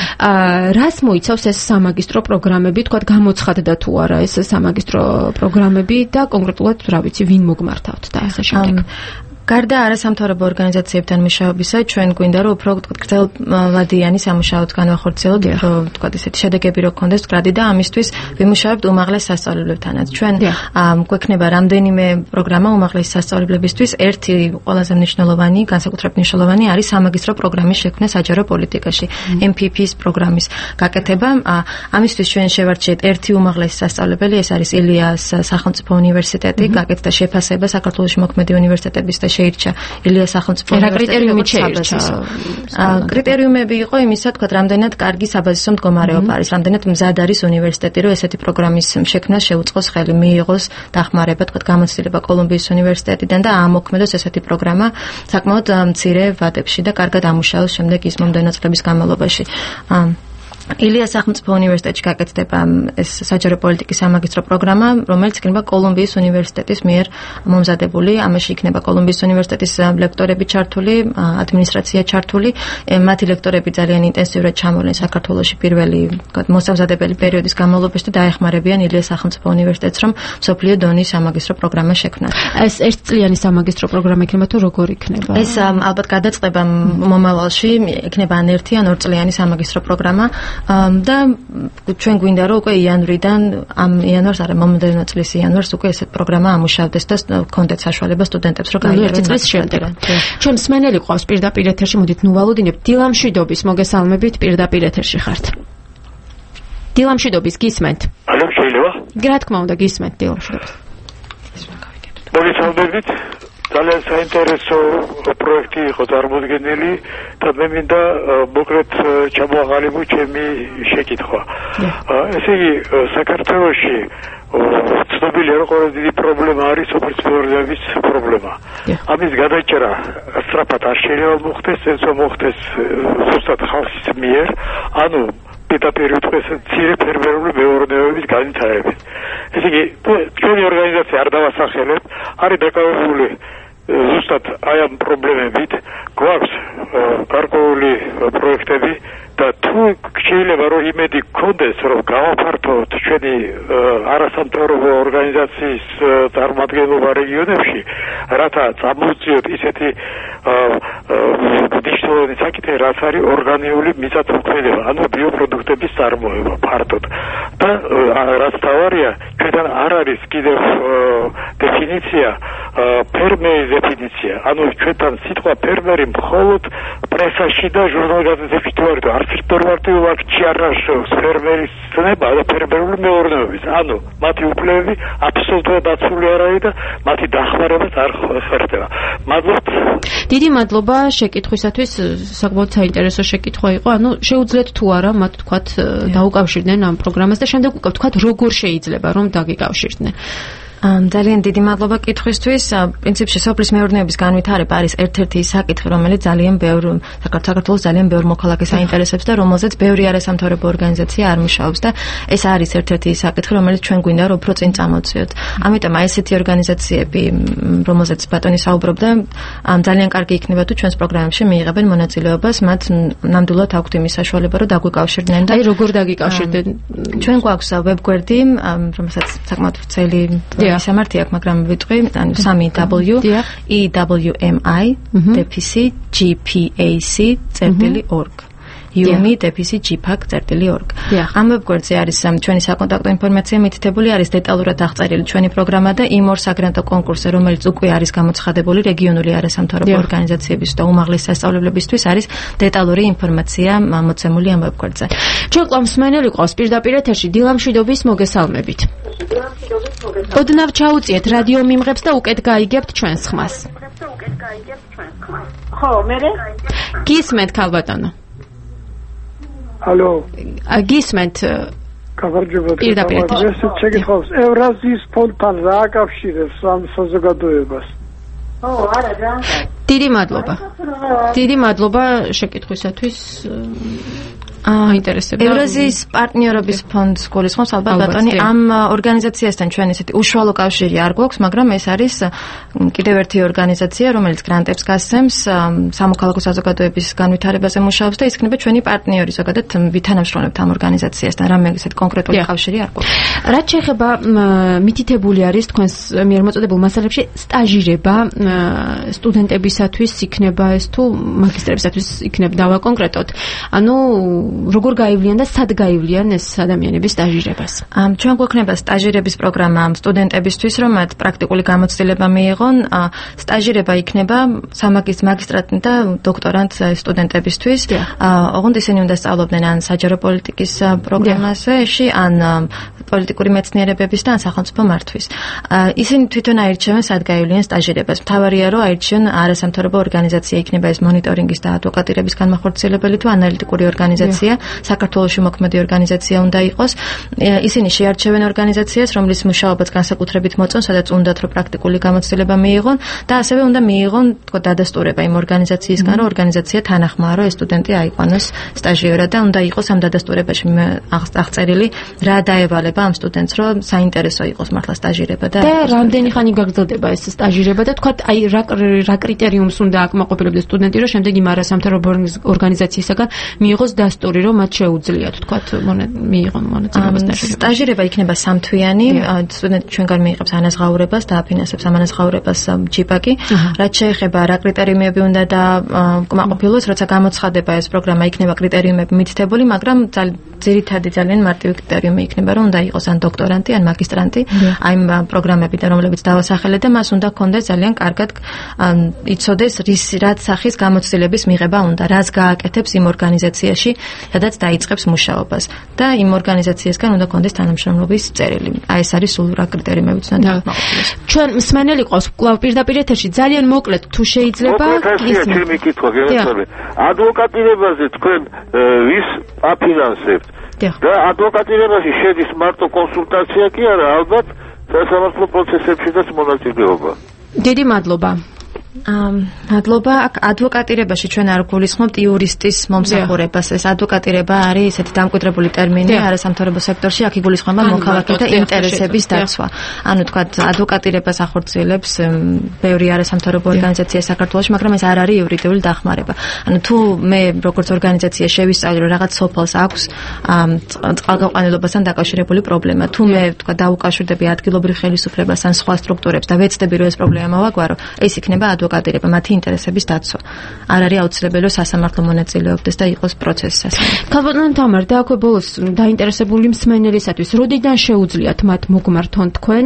რას მოიცავს ეს სამაგისტრო პროგრამები, თქვათ გამოცხადდა თუ არა ეს სამაგისტრო პროგრამები და კონკრეტულად რა ვიცი, ვინ მოგმართავთ და ასე შემდეგ. გარდა არასამთავრობო ორგანიზაციებთან მუშაობისა, ჩვენ გვინდა რომ უფრო გრძელვადიანი სამუშაოც განვახორციელოთ, უფრო თქვათ ესეთი შედეგები რო გქონდეს მდგრადი და ამისთვის ვიმუშავებთ უმაღლეს სასწავლებლებთანაც. ჩვენ გვექნება რამდენიმე პროგრამა უმაღლეს სასწავლებლებისთვის. ერთი ყველაზე მნიშვნელოვანი, განსაკუთრებით მნიშვნელოვანი არის სამაგისტრო პროგრამის შექმნა საჯარო პოლიტიკაში, M P P-ის პროგრამის გაკეთება. ამისთვის ჩვენ შევარჩიეთ ერთი უმაღლესი სასწავლებელი, ეს არის ილიას სახელმწიფო უნივერსიტეტი, გაკეთდა შეფასება საქართველოს მოქმედი უნივერსიტეტების და შეირჩა ილიას სახელმწიფო უნივერსიტეტის. კრიტერიუმები იყო იმისა, თქვათ, რამდენად კარგი საბაზისო მდგომარეობა არის, რამდენად მზად არის უნივერსიტეტი, რომ ესეთი პროგრამის შექმნას შეუწყოს ხელი, მიიღოს დახმარება, თქვათ, გამოცდილება კოლუმბიის უნივერსიტეტიდან და ამოქმედოს ესეთი პროგრამა საკმაოდ მცირე ვადებში და კარგად ამუშავოს შემდეგ ის მომდევნო წლების განმავლობაში. ილიას სახელმწიფო უნივერსიტეტში გაკეთდება ეს საჯარო პოლიტიკის სამაგისტრო პროგრამა, რომელიც იქნება კოლუმბიის უნივერსიტეტის მიერ მომზადებული. ამაში იქნება კოლუმბიის უნივერსიტეტის ლექტორები ჩართული, ადმინისტრაცია ჩართული. მათი ლექტორები ძალიან ინტენსიურად ჩამოვლენ საქართველოში პირველი მოსამზადებელი პერიოდის განმავლობაში და დაეხმარებიან ილიას სახელმწიფო უნივერსიტეტს, რომ მსოფლიო დონის სამაგისტრო პროგრამა შექმნა. ეს ერთწლიანი სამაგისტრო პროგრამა იქნება თუ როგორ იქნება? ეს ალბათ გადაწყდება მომავალში, იქნება ან ერთი ან ორწლიანი სამაგისტრო პროგრამა. და ჩვენ გვინდა რომ უკვე იანვრიდან ამ იანვარს არა მომდევნო წლის იანვარს უკვე ეს პროგრამა ამუშავდეს და გქონდეთ საშუალება სტუდენტებს რომ გაიარონ წლის შემდეგ. ჩვენ მსმენელი ყავს პირდაპირ ეთერში, მოდით ნუვალოდინებთ. დილამშვიდობის, მოგესალმებით, პირდაპირ ეთერში ხართ. დილამშვიდობის, გისმენთ? ალო, შეიძლება? რა თქმა უნდა, გისმენთ დილამშვიდობის. მოგესალმებით. ძალიან საინტერესო პროექტი იყო წარმოდგენილი და მე მინდა მოკლედ ჩამოაყალიბო ჩემი შეკითხვა. ესე იგი, საქართველოში ცნობილია, რომ ყველაზე დიდი პრობლემა არის სოფლის პრობლემა. ამის გადაჭრა სწრაფად არ შეიძლება მოხდეს, ესეც მოხდეს ზუსტად ხალხის მიერ, ანუ პირდაპირ უწყეს მცირე ფერმერული მეურნეობის განვითარებით. ესე იგი, ჩვენი ორგანიზაცია არ დავასახელებ, არის დაკავებული ზუსტად აი ამ პრობლემებით, გვაქვს გარკვეული პროექტები და თუ შეიძლება რომ იმედი გქონდეს, რომ გავაფართოვოთ ჩვენი არასამთავრობო ორგანიზაციის წარმომადგენლობა რეგიონებში, რათა წამოუწიოთ ისეთი მნიშვნელოვანი საკითხი, რაც არის ორგანული მიწათმოქმედება, ანუ ბიოპროდუქტების წარმოება ფართოდ. და რაც თავარია, ჩვენთან არ არის კიდევ დეფინიცია, ფერმერის დეფინიცია. ანუ ჩვენთან სიტყვა ფერმერი მხოლოდ პრესაში და ჟურნალ-გაზეთებში თუ არის, არც ერთ ნორმატიულ აქტში არ არსებობს ფერმერის ცნება და ფერმერული მეურნეობის. ანუ მათი უფლებები აბსოლუტურად დაცული არ არის და მათი დახმარებაც არ ხერხდება. მადლობთ. დიდი მადლობა შეკითხვისათვის, საკმაოდ საინტერესო შეკითხვა იყო. ანუ შეუძლიათ თუ არა მათ თქვათ დაუკავშირდნენ ამ პროგრამას და შემდეგ უკვე თქვათ როგორ შეიძლება რომ დაგიკავშირდნენ. ძალიან დიდი მადლობა კითხვისთვის. პრინციპში სოფლის მეურნეობის განვითარება არის ერთ-ერთი საკითხი, რომელიც ძალიან ბევრ საქართველოს ძალიან ბევრ მოქალაქეს აინტერესებს და რომელზეც ბევრი არასამთავრობო ორგანიზაცია არ მუშაობს და ეს არის ერთ-ერთი საკითხი, რომელიც ჩვენ გვინდა რომ უფრო წინ წამოვწიოთ. ამიტომ აი ესეთი ორგანიზაციები, რომელზეც ბატონი საუბრობდა, ძალიან კარგი იქნება თუ ჩვენს პროგრამებში მიიღებენ მონაწილეობას, მათ ნამდვილად აქვთ იმის საშუალება, რომ დაგვიკავშირდნენ და აი როგორ დაგიკავშირდნენ? ჩვენ გვაქვს ვებგვერდი, რომელსაც საკმაოდ ვრცელი სამართი აქვს, მაგრამ ვიტყვი, ანუ სამი W E W M I დეფისი G P A C წერტილი org. იუმი დეფისი ჯი ფაკ წერტილი ორგ. ამ ვებგვერდზე არის ჩვენი საკონტაქტო ინფორმაცია მითითებული, არის დეტალურად აღწერილი ჩვენი პროგრამა და იმ ორ საგრანტო კონკურსზე, რომელიც უკვე არის გამოცხადებული რეგიონული არასამთავრობო ორგანიზაციების და უმაღლეს სასწავლებლებისთვის, არის დეტალური ინფორმაცია მოცემული ამ ვებგვერდზე. ჩვენ ყავს მსმენელი ყავს პირდაპირ ეთერში, დილამშვიდობის, მოგესალმებით. ოდნავ ჩაუწიეთ რადიო მიმღებს და უკეთ გაიგებთ ჩვენს ხმას. ხო, მე გისმენთ ქალბატონო. ალო. გისმენთ. გამარჯობა. პირდაპირ ეთერში. ეს შეგეხავს ევრაზიის ფონდთან რა აკავშირებს ამ საზოგადოებას? ო, არა, ძალიან. დიდი მადლობა. დიდი მადლობა შეკითხვისათვის. აინტერესებდა. ევრაზიის პარტნიორობის ფონდს გულისხმობს ალბათ ბატონი. ამ ორგანიზაციასთან ჩვენ ესეთი უშუალო კავშირი არ გვაქვს, მაგრამ ეს არის კიდევ ერთი ორგანიზაცია, რომელიც გრანტებს გასცემს, სამოქალაქო საზოგადოების განვითარებაზე მუშაობს და ის იქნება ჩვენი პარტნიორი, ზოგადად ვითანამშრომლებთ ამ ორგანიზაციასთან, რამე ესეთი კონკრეტული კავშირი არ გვაქვს. რაც შეეხება მითითებული არის თქვენს მიერ მოწოდებულ მასალებში სტაჟირება სტუდენტებისათვის იქნება ეს თუ მაგისტრებისათვის იქნება დავა კონკრეტოდ. ანუ როგორ გაივლიან და სად გაივლიან ეს ადამიანები სტაჟირებას? ამ ჩვენ გვექნება სტაჟირების პროგრამა სტუდენტებისთვის, რომ მათ პრაქტიკული გამოცდილება მიიღონ. სტაჟირება იქნება სამაგისტრო მაგისტრატ და დოქტორანტ სტუდენტებისთვის. ოღონდ ისინი უნდა სწავლობდნენ ან საჯარო პოლიტიკის პროგრამაში, ან პოლიტიკური მეცნიერებების და ან სახელმწიფო მართვის. ისინი თვითონ აირჩევენ სად გაივლიან სტაჟირებას. მთავარია რომ აირჩიონ არასამთავრობო ორგანიზაცია, იქნება ეს მონიტორინგის და ადვოკატირების განმახორციელებელი თუ ანალიტიკური ორგანიზაცია. საქართველოში მოქმედი ორგანიზაცია უნდა იყოს. ისინი შეარჩევენ ორგანიზაციას, რომლის მუშაობაც განსაკუთრებით მოწონს, სადაც უნდათ რომ პრაქტიკული გამოცდილება მიიღონ და ასევე უნდა მიიღონ თქო დადასტურება იმ ორგანიზაციისგან, რომ ორგანიზაცია თანახმაა, რომ ეს სტუდენტი აიყვანოს სტაჟიორად და უნდა იყოს ამ დადასტურებაში აღწერილი რა დაევალება ამ სტუდენტს, რომ საინტერესო იყოს მართლა სტაჟირება და და რამდენი ხანი გაგრძელდება ეს სტაჟირება და თქვა აი რა რა კრიტერიუმს უნდა აკმაყოფილებდეს სტუდენტი, რომ შემდეგ იმ არასამთავრობო ორგანიზაციისგან მიიღოს დასტური, რომ მათ შეუძლიათ თქვა მიიღონ მონაწილეობა სტაჟირებაში. სტაჟირება იქნება სამთვიანი, სტუდენტი ჩვენგან მიიღებს ანაზღაურებას და აფინანსებს ამ ანაზღაურებას ჯიპაკი. რაც შეეხება რა კრიტერიუმები უნდა დაკმაყოფილოს, როცა გამოცხადება ეს პროგრამა, იქნება კრიტერიუმები მითითებული, მაგრამ ძირითადი ძალიან მარტივი კრიტერიუმი იქნება, რომ უნდა იყოს ან დოქტორანტი, ან მაგისტრანტი, აი ამ პროგრამებიდან, რომლებიც დავასახელეთ და მას უნდა ქონდეს ძალიან კარგად იცოდეს რის რაც სახის გამოცდილების მიღება უნდა, რაც გააკეთებს იმ ორგანიზაციაში, სადაც დაიწყებს მუშაობას და იმ ორგანიზაციასგან უნდა ქონდეს თანამშრომლობის წერილი. აი ეს არის სულ რა კრიტერიუმებიც უნდა დაკმაყოფილოს. ჩვენ მსმენელი ყავს კვლავ პირდაპირ ეთერში, ძალიან მოკლედ თუ შეიძლება ის მიკითხვა გეცნობ. ადვოკატირებაზე თქვენ ვის აფინანსებთ? და ადვოკატირებაში შედის მარტო კონსულტაცია კი არა, ალბათ სასამართლო პროცესებშიც მონაწილეობა. დიდი მადლობა. მადლობა. აქ ადვოკატირებაში ჩვენ არ გულისხმობთ იურისტის მომსახურებას. ეს ადვოკატირება არის ესეთი დამკვიდრებული ტერმინი არასამთავრობო სექტორში, აქ იგულისხმება მოქალაქეთა ინტერესების დაცვა. ანუ თქვა ადვოკატირებას ახორციელებს ბევრი არასამთავრობო ორგანიზაცია საქართველოში, მაგრამ ეს არ არის იურიდიული დახმარება. ანუ თუ მე როგორც ორგანიზაცია შევისწავლი, რომ რაღაც სოფელს აქვს წყალგაყვანილობასთან დაკავშირებული პრობლემა, თუ მე თქვა დაუკავშირდები ადგილობრივ ხელისუფლებას ან სხვა სტრუქტურებს და ვეცდები, რომ ეს პრობლემა მოვაგვარო, ეს იქნება ადვოკატირება, მათი ინტერესების დაცვა. არ არის აუცილებელი, რომ სასამართლო მონაწილეობდეს და იყოს პროცესი სასამართლო. ქალბატონ თამარ, და აქვე ბოლოს დაინტერესებული მსმენელისათვის, როდიდან შეუძლიათ მათ მოგმართონ თქვენ,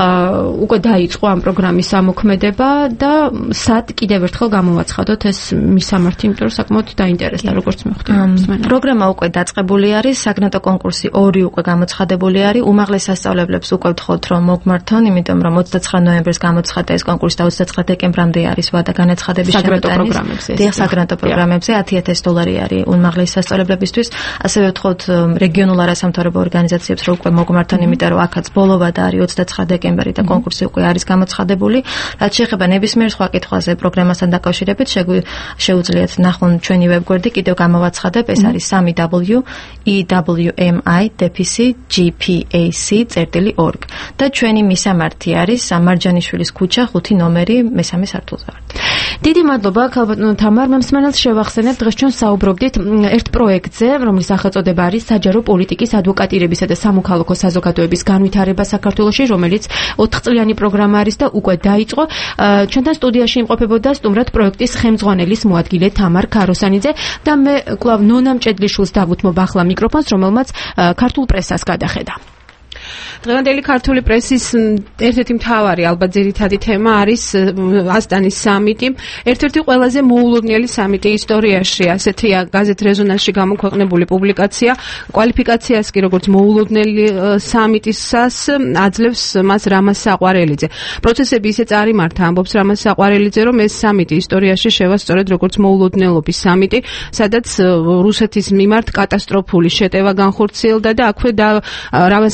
უკვე დაიწყო ამ პროგრამის ამოქმედება და სად კიდევ ერთხელ გამოვაცხადოთ ეს მისამართი, იმიტომ რომ საკმაოდ დაინტერესდა, როგორც მეხვდი მსმენელი. პროგრამა უკვე დაწყებული არის, საგრანტო კონკურსი ორი უკვე გამოცხადებული არის, უმაღლეს სასწავლებლებს უკვე ვთხოვთ, რომ მოგმართონ, იმიტომ რომ ოცდაცხრა ნოემბერს გამოცხადდა ეს კონკურსი და ოცდაცხრა დეკემბრამდე არის ვადა განაცხადების შემოტანის. დიახ, საგრანტო პროგრამებზე ათი ათასი დოლარი არის უმაღლესი სასწავლებლებისთვის. ასევე ვთხოვთ რეგიონულ არასამთავრობო ორგანიზაციებს, რომ უკვე მოგმართონ, იმიტომ რომ აქაც ბოლო ვადა არის ოცდაცხრა დეკემბერი და კონკურსი უკვე არის გამოცხადებული. რაც შეეხება ნებისმიერ სხვა კითხვაზე პროგრამასთან დაკავშირებით, შეუძლიათ ნახონ ჩვენი ვებგვერდი, კიდევ გამოვაცხადებ, ეს არის სამი დაბლიუ ი დაბლიუ ემ აი დეფისი ჯი პი ეი სი წერტილი ორგ და ჩვენი მისამართი არის მარჯანიშვილის ქუჩა ხუთი ნომერი მესამე სართულზე. დიდი მადლობა ქალბატონ თამარ. მე მსმენელს შევახსენებ, დღეს ჩვენ საუბრობდით ერთ პროექტზე, რომლის სახელწოდება არის საჯარო პოლიტიკის ადვოკატირებისა და სამოქალაქო საზოგადოების განვითარება საქართველოში, რომელიც ოთხწლიანი პროგრამა არის და უკვე დაიწყო. ჩვენთან სტუდიაში იმყოფებოდა სტუმრად პროექტის ხელმძღვანელის მოადგილე თამარ ქაროსანიძე და მე კვლავ ნონა მჭედლიშვილს დავუთმობ ახლა მიკროფონს, რომელმაც ქართულ პრესას გადახედა. დღევანდელი ქართული პრესის ერთ-ერთი მთავარი ალბათ ძირითადი თემა არის ასტანის სამიტი. ერთ-ერთი ყველაზე მოულოდნელი სამიტი ისტორიაში, ასეთია გაზეთ რეზონანსში გამოქვეყნებული პუბლიკაცია. კვალიფიკაციას კი როგორც მოულოდნელი სამიტისას აძლევს მას რამაზ საყვარელიძე. პროცესები ისე წარიმართა, ამბობს რამაზ საყვარელიძე, რომ ეს სამიტი ისტორიაში შევა სწორედ როგორც მოულოდნელობის სამიტი, სადაც რუსეთის მიმართ კატასტროფული შეტევა განხორციელდა და აქვე და რამაზ საყვარელიძე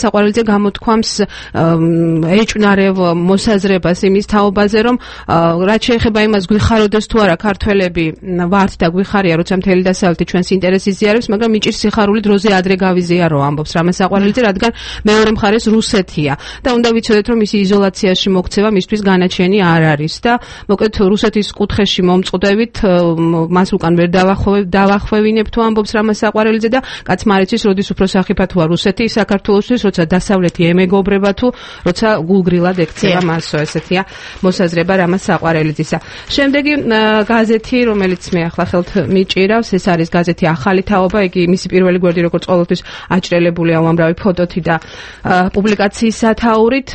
გამოთქვამს ეჭვნარევ მოსაზრებას იმის თაობაზე, რომ რაც შეეხება იმას გვიხაროდეს თუ არა ქართველები ვართ და გვიხარია, როცა მთელი დასავლეთი ჩვენს ინტერესის ზიარებს, მაგრამ მიჭირს სიხარული დროზე ადრე გავიზიარო ამბობს რამეს საყვარელიძე, რადგან მეორე მხარეს რუსეთია და უნდა ვიცოდეთ, რომ მისი იზოლაციაში მოქცევა მისთვის განაჩენი არ არის და მოკლედ რუსეთის კუთხეში მომწყდებით მას უკან ვერ დავახვევინებ თუ ამბობს რამეს საყვარელიძე და კაცმა არ იცის როდის უფრო სახიფათოა რუსეთი საქართველოსთვის, როცა დასავლეთი ემეგობრება თუ როცა გულგრილად ექცევა მასო, ესეთია მოსაზრება რამეს საყვარელიძისა. შემდეგი გაზეთი, რომელიც მე ახლა ხელთ მიჭირავს, ეს არის გაზეთი ახალი თაობა, იგი მისი პირველი გვერდი როგორც ყოველთვის აჭრელებულია უამრავი ფოტოთი და პუბლიკაციის სათაურით.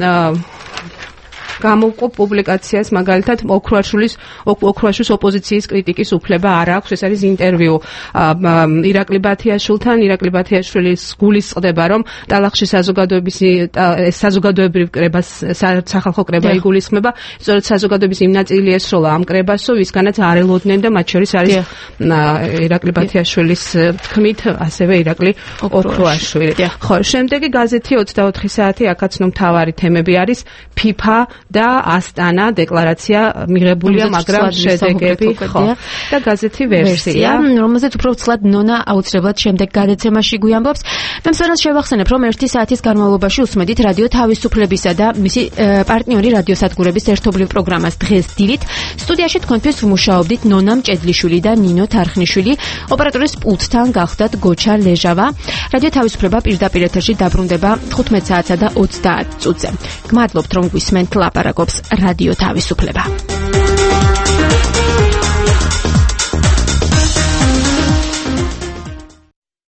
გამოვყო პუბლიკაციას მაგალითად ოქროაშვილის ოქროაშვილის ოპოზიციის კრიტიკის უფლება არ აქვს. ეს არის ინტერვიუ ირაკლი ბათიაშვილთან. ირაკლი ბათიაშვილის გულისწყდება, რომ ტალახში საზოგადოების საზოგადოებრივ კრებას სახალხო კრება იგულისხმება. სწორედ საზოგადოების იმ ნაწილი ესროლა ამ კრებასო, ვისგანაც არ ელოდნენ და მათ შორის არის ირაკლი ბათიაშვილის თქმით ასევე ირაკლი ოქროაშვილი. ხო, შემდეგი გაზეთი ოცდაოთხი საათი, აქაც ნუ მთავარი თემები არის ფიფა და ასტანა დეკლარაცია მიღებულია, მაგრამ შედეგები ხო და გაზეთი ვერსია, რომელზეც უფრო ვცლად ნონა აუცილებლად შემდეგ გადაცემაში გვიამბობს. მე მსმენელს შევახსენებ, რომ ერთი საათის განმავლობაში უსმედით რადიო თავისუფლებისა და მისი პარტნიორი რადიოსადგურების ერთობლივ პროგრამას დღეს დილით. სტუდიაში თქვენთვის ვმუშაობდით ნონა მჭედლიშვილი და ნინო თარხნიშვილი. ოპერატორის პულტთან გახლდათ გოჩა ლეჟავა. რადიო თავისუფლება პირდაპირ ეთერში დაბრუნდება თხუთმეტ საათსა და ოცდაათ წუთზე. გმადლობთ, რომ გვისმენთ ლაპარაკობს რადიო თავისუფლება.